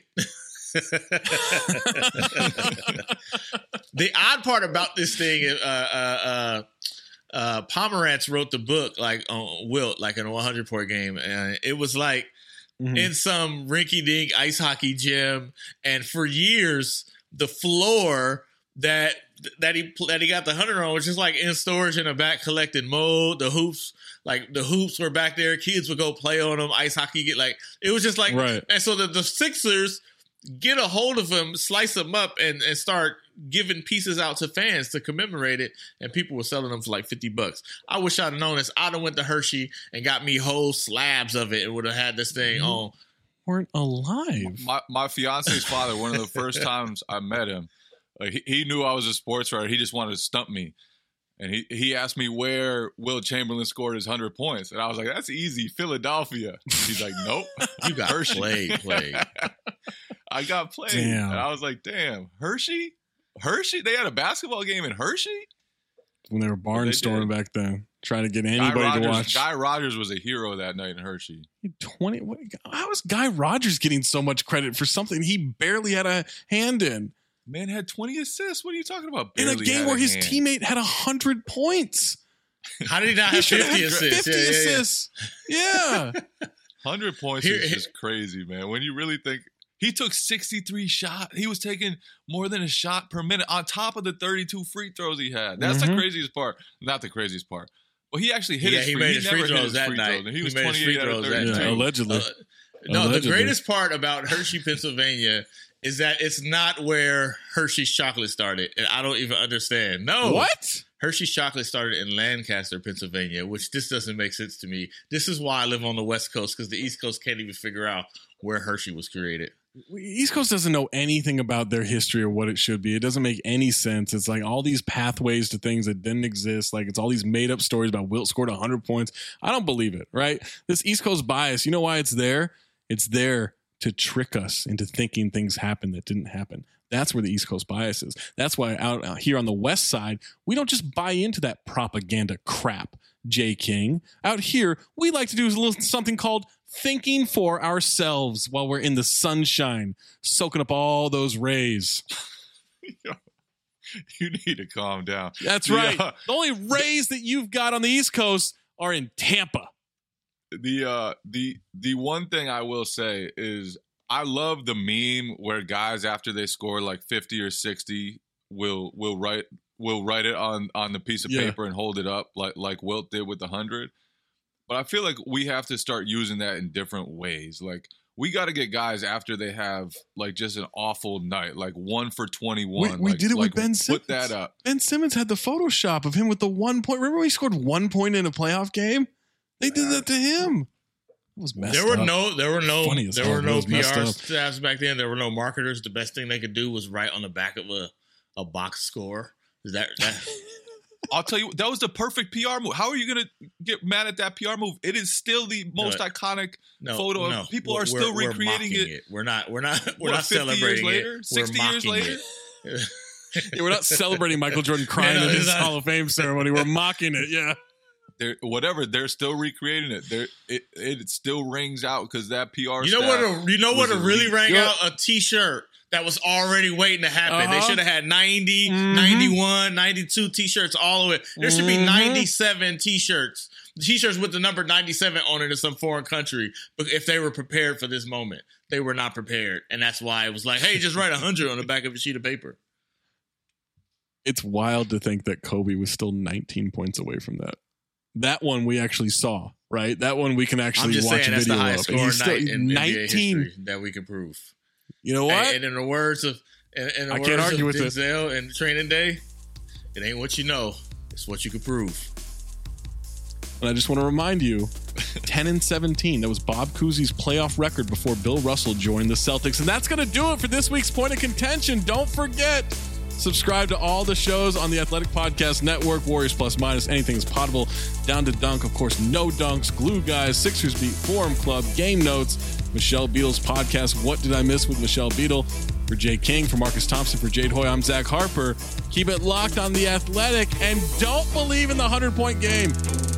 Speaker 12: The odd part about this thing, uh, uh, uh, uh, Pomerantz wrote the book like on Wilt, like in a one hundred point game, and it was like
Speaker 5: Mm-hmm.
Speaker 12: in some rinky-dink ice hockey gym, and for years the floor that that he that he got the hundred on was just like in storage in a back collecting mold. The hoops, like the hoops were back there. Kids would go play on them. Ice hockey get like it was just like
Speaker 5: Right.
Speaker 12: And so the, the Sixers get a hold of him, slice him up, and and start giving pieces out to fans to commemorate it. And people were selling them for like fifty bucks. I wish I'd have known this. I'd have went to Hershey and got me whole slabs of it and would have had this thing on.
Speaker 5: Weren't alive.
Speaker 11: My my fiance's father. One of the first times I met him, like he, he knew I was a sports writer. He just wanted to stump me, and he he asked me where Wilt Chamberlain scored his hundred points, and I was like, "That's easy, Philadelphia." He's like, "Nope,
Speaker 12: You got
Speaker 11: Hershey."
Speaker 12: played, played.
Speaker 11: I got played,
Speaker 5: Damn.
Speaker 11: and I was like, "Damn, Hershey, Hershey." They had a basketball game in Hershey.
Speaker 5: When they were barnstorming back then, trying to get
Speaker 11: Guy
Speaker 5: anybody
Speaker 11: Rogers,
Speaker 5: to watch.
Speaker 11: Guy Rogers was a hero that night in Hershey.
Speaker 5: twenty. What, how is Guy Rogers getting so much credit for something he barely had a hand in?
Speaker 11: Man had twenty assists. What are you talking about?
Speaker 5: In a
Speaker 11: Barely
Speaker 5: game
Speaker 11: had
Speaker 5: where his
Speaker 11: hand.
Speaker 5: teammate had one hundred points.
Speaker 12: How did he not
Speaker 5: He
Speaker 12: have
Speaker 5: should
Speaker 12: fifty
Speaker 5: have
Speaker 12: assists?
Speaker 5: fifty
Speaker 12: Yeah, yeah, yeah.
Speaker 5: assists. Yeah.
Speaker 11: Hundred points
Speaker 12: Here-
Speaker 11: is
Speaker 12: here-
Speaker 11: just crazy, man. When you really think He took sixty-three shots. He was taking more than a shot per minute on top of the thirty-two free throws he had. That's
Speaker 5: Mm-hmm.
Speaker 11: the craziest part. Not the craziest part. But he actually hit
Speaker 12: Yeah,
Speaker 11: his
Speaker 12: he
Speaker 11: free,
Speaker 12: made
Speaker 11: he
Speaker 12: his
Speaker 11: never
Speaker 12: free
Speaker 11: hit
Speaker 12: throws
Speaker 11: his
Speaker 12: that
Speaker 11: free
Speaker 12: night.
Speaker 11: throws. And he
Speaker 12: He
Speaker 11: was
Speaker 12: made his
Speaker 11: twenty-eight
Speaker 12: free
Speaker 11: out of
Speaker 12: throws that
Speaker 11: thirty-two.
Speaker 12: night.
Speaker 5: Yeah, allegedly.
Speaker 12: Uh, no,
Speaker 5: Allegedly.
Speaker 12: the greatest part about Hershey, Pennsylvania is that it's not where Hershey's chocolate started. And I don't even understand. No.
Speaker 5: What?
Speaker 12: Hershey's chocolate started in Lancaster, Pennsylvania, which this doesn't make sense to me. This is why I live on the West Coast, because the East Coast can't even figure out where Hershey was created.
Speaker 5: East Coast doesn't know anything about their history or what it should be. It doesn't make any sense. It's like all these pathways to things that didn't exist. Like it's all these made up stories about Wilt scored one hundred points. I don't believe it, right? This East Coast bias, you know why it's there? It's there to trick us into thinking things happened that didn't happen. That's where the East Coast bias is. That's why out, out here on the West Side, we don't just buy into that propaganda crap, Jay King. Out here, we like to do a little something called thinking for ourselves while we're in the sunshine, soaking up all those rays.
Speaker 11: You need to calm down.
Speaker 5: That's
Speaker 11: The,
Speaker 5: right.
Speaker 11: uh,
Speaker 5: The only rays that you've got on the East Coast are in Tampa.
Speaker 11: the uh the the one thing I will say is I love the meme where guys after they score like fifty or sixty will will write will write it on on the piece of
Speaker 5: Yeah.
Speaker 11: paper and hold it up like like Wilt did with the hundred. But I feel like we have to start using that in different ways. Like we got to get guys after they have like just an awful night, like one for twenty-one.
Speaker 5: We, we
Speaker 11: like,
Speaker 5: did it
Speaker 11: like,
Speaker 5: with Ben Simmons.
Speaker 11: Put that up.
Speaker 5: Ben Simmons had the Photoshop of him with the one point. Remember when he scored one point in a playoff game? They did that to him. It was messed
Speaker 12: There were
Speaker 5: up.
Speaker 12: no, there were no,
Speaker 5: Funny as
Speaker 12: there
Speaker 5: hell,
Speaker 12: were
Speaker 5: but it
Speaker 12: no
Speaker 5: was
Speaker 12: P
Speaker 5: messed
Speaker 12: R
Speaker 5: up.
Speaker 12: staffs back then. There were no marketers. The best thing they could do was write on the back of a, a box score. Is that, that
Speaker 11: I'll tell you, that was the perfect P R move. How are you going to get mad at that P R move? It is still the most
Speaker 12: No,
Speaker 11: iconic
Speaker 12: no,
Speaker 11: photo.
Speaker 12: no.
Speaker 11: People
Speaker 12: We're-
Speaker 11: are still
Speaker 12: we're
Speaker 11: recreating
Speaker 12: mocking
Speaker 11: it.
Speaker 12: We're not. We're not. We're
Speaker 11: What,
Speaker 12: not
Speaker 11: fifty years
Speaker 12: celebrating
Speaker 11: later?
Speaker 12: it.
Speaker 11: sixty
Speaker 12: we're
Speaker 11: years
Speaker 12: mocking
Speaker 11: later?
Speaker 12: it.
Speaker 5: Yeah, we're not celebrating Michael Jordan crying
Speaker 12: No, no,
Speaker 5: at his
Speaker 12: it's not.
Speaker 5: Hall of Fame ceremony. We're mocking it. Yeah.
Speaker 11: They're, whatever, they're still recreating it. They're, it it still rings out because that P R.
Speaker 12: You know
Speaker 11: staff
Speaker 12: what? A, you know what?
Speaker 11: was
Speaker 12: A really
Speaker 11: elite.
Speaker 12: rang
Speaker 11: You know-
Speaker 12: out a T-shirt that was already waiting to happen. They
Speaker 5: Uh-huh.
Speaker 12: should have had ninety,
Speaker 5: Mhm.
Speaker 12: ninety-one, ninety-two T-shirts all of it. There should be
Speaker 5: Mhm.
Speaker 12: ninety-seven T-shirts. T-shirts with the number ninety-seven on it in some foreign country. But if they were prepared for this moment, they were not prepared, and that's why it was like, hey, just write one hundred on the back of a sheet of paper.
Speaker 5: It's wild to think that Kobe was still nineteen points away from that. That one we actually saw, right? That one we can
Speaker 12: I'm
Speaker 5: actually
Speaker 12: just
Speaker 5: watch
Speaker 12: saying
Speaker 5: a
Speaker 12: that's
Speaker 5: video
Speaker 12: the highest
Speaker 5: of. And
Speaker 12: scoring
Speaker 5: he's still
Speaker 12: night in N B A
Speaker 5: nineteen.
Speaker 12: history that we can prove.
Speaker 5: You know what?
Speaker 12: And, and in the words of, in, in the
Speaker 5: I
Speaker 12: words
Speaker 5: can't argue
Speaker 12: of
Speaker 5: with it.
Speaker 12: Denzel and Training Day, it ain't what you know, it's what you can prove.
Speaker 5: And I just want to remind you, ten and seventeen. That was Bob Cousy's playoff record before Bill Russell joined the Celtics. And that's going to do it for this week's Point of Contention. Don't forget, subscribe to all the shows on the Athletic Podcast Network. Warriors Plus Minus, anything is potable. Down to Dunk, of course, No Dunks, Glue Guys, Sixers Beat, Forum Club, Game Notes, Michelle Beadle's podcast, What Did I Miss with Michelle Beadle? For Jay King, for Marcus Thompson, for Jade Hoy, I'm Zach Harper. Keep it locked on the Athletic and don't believe in the hundred-point game.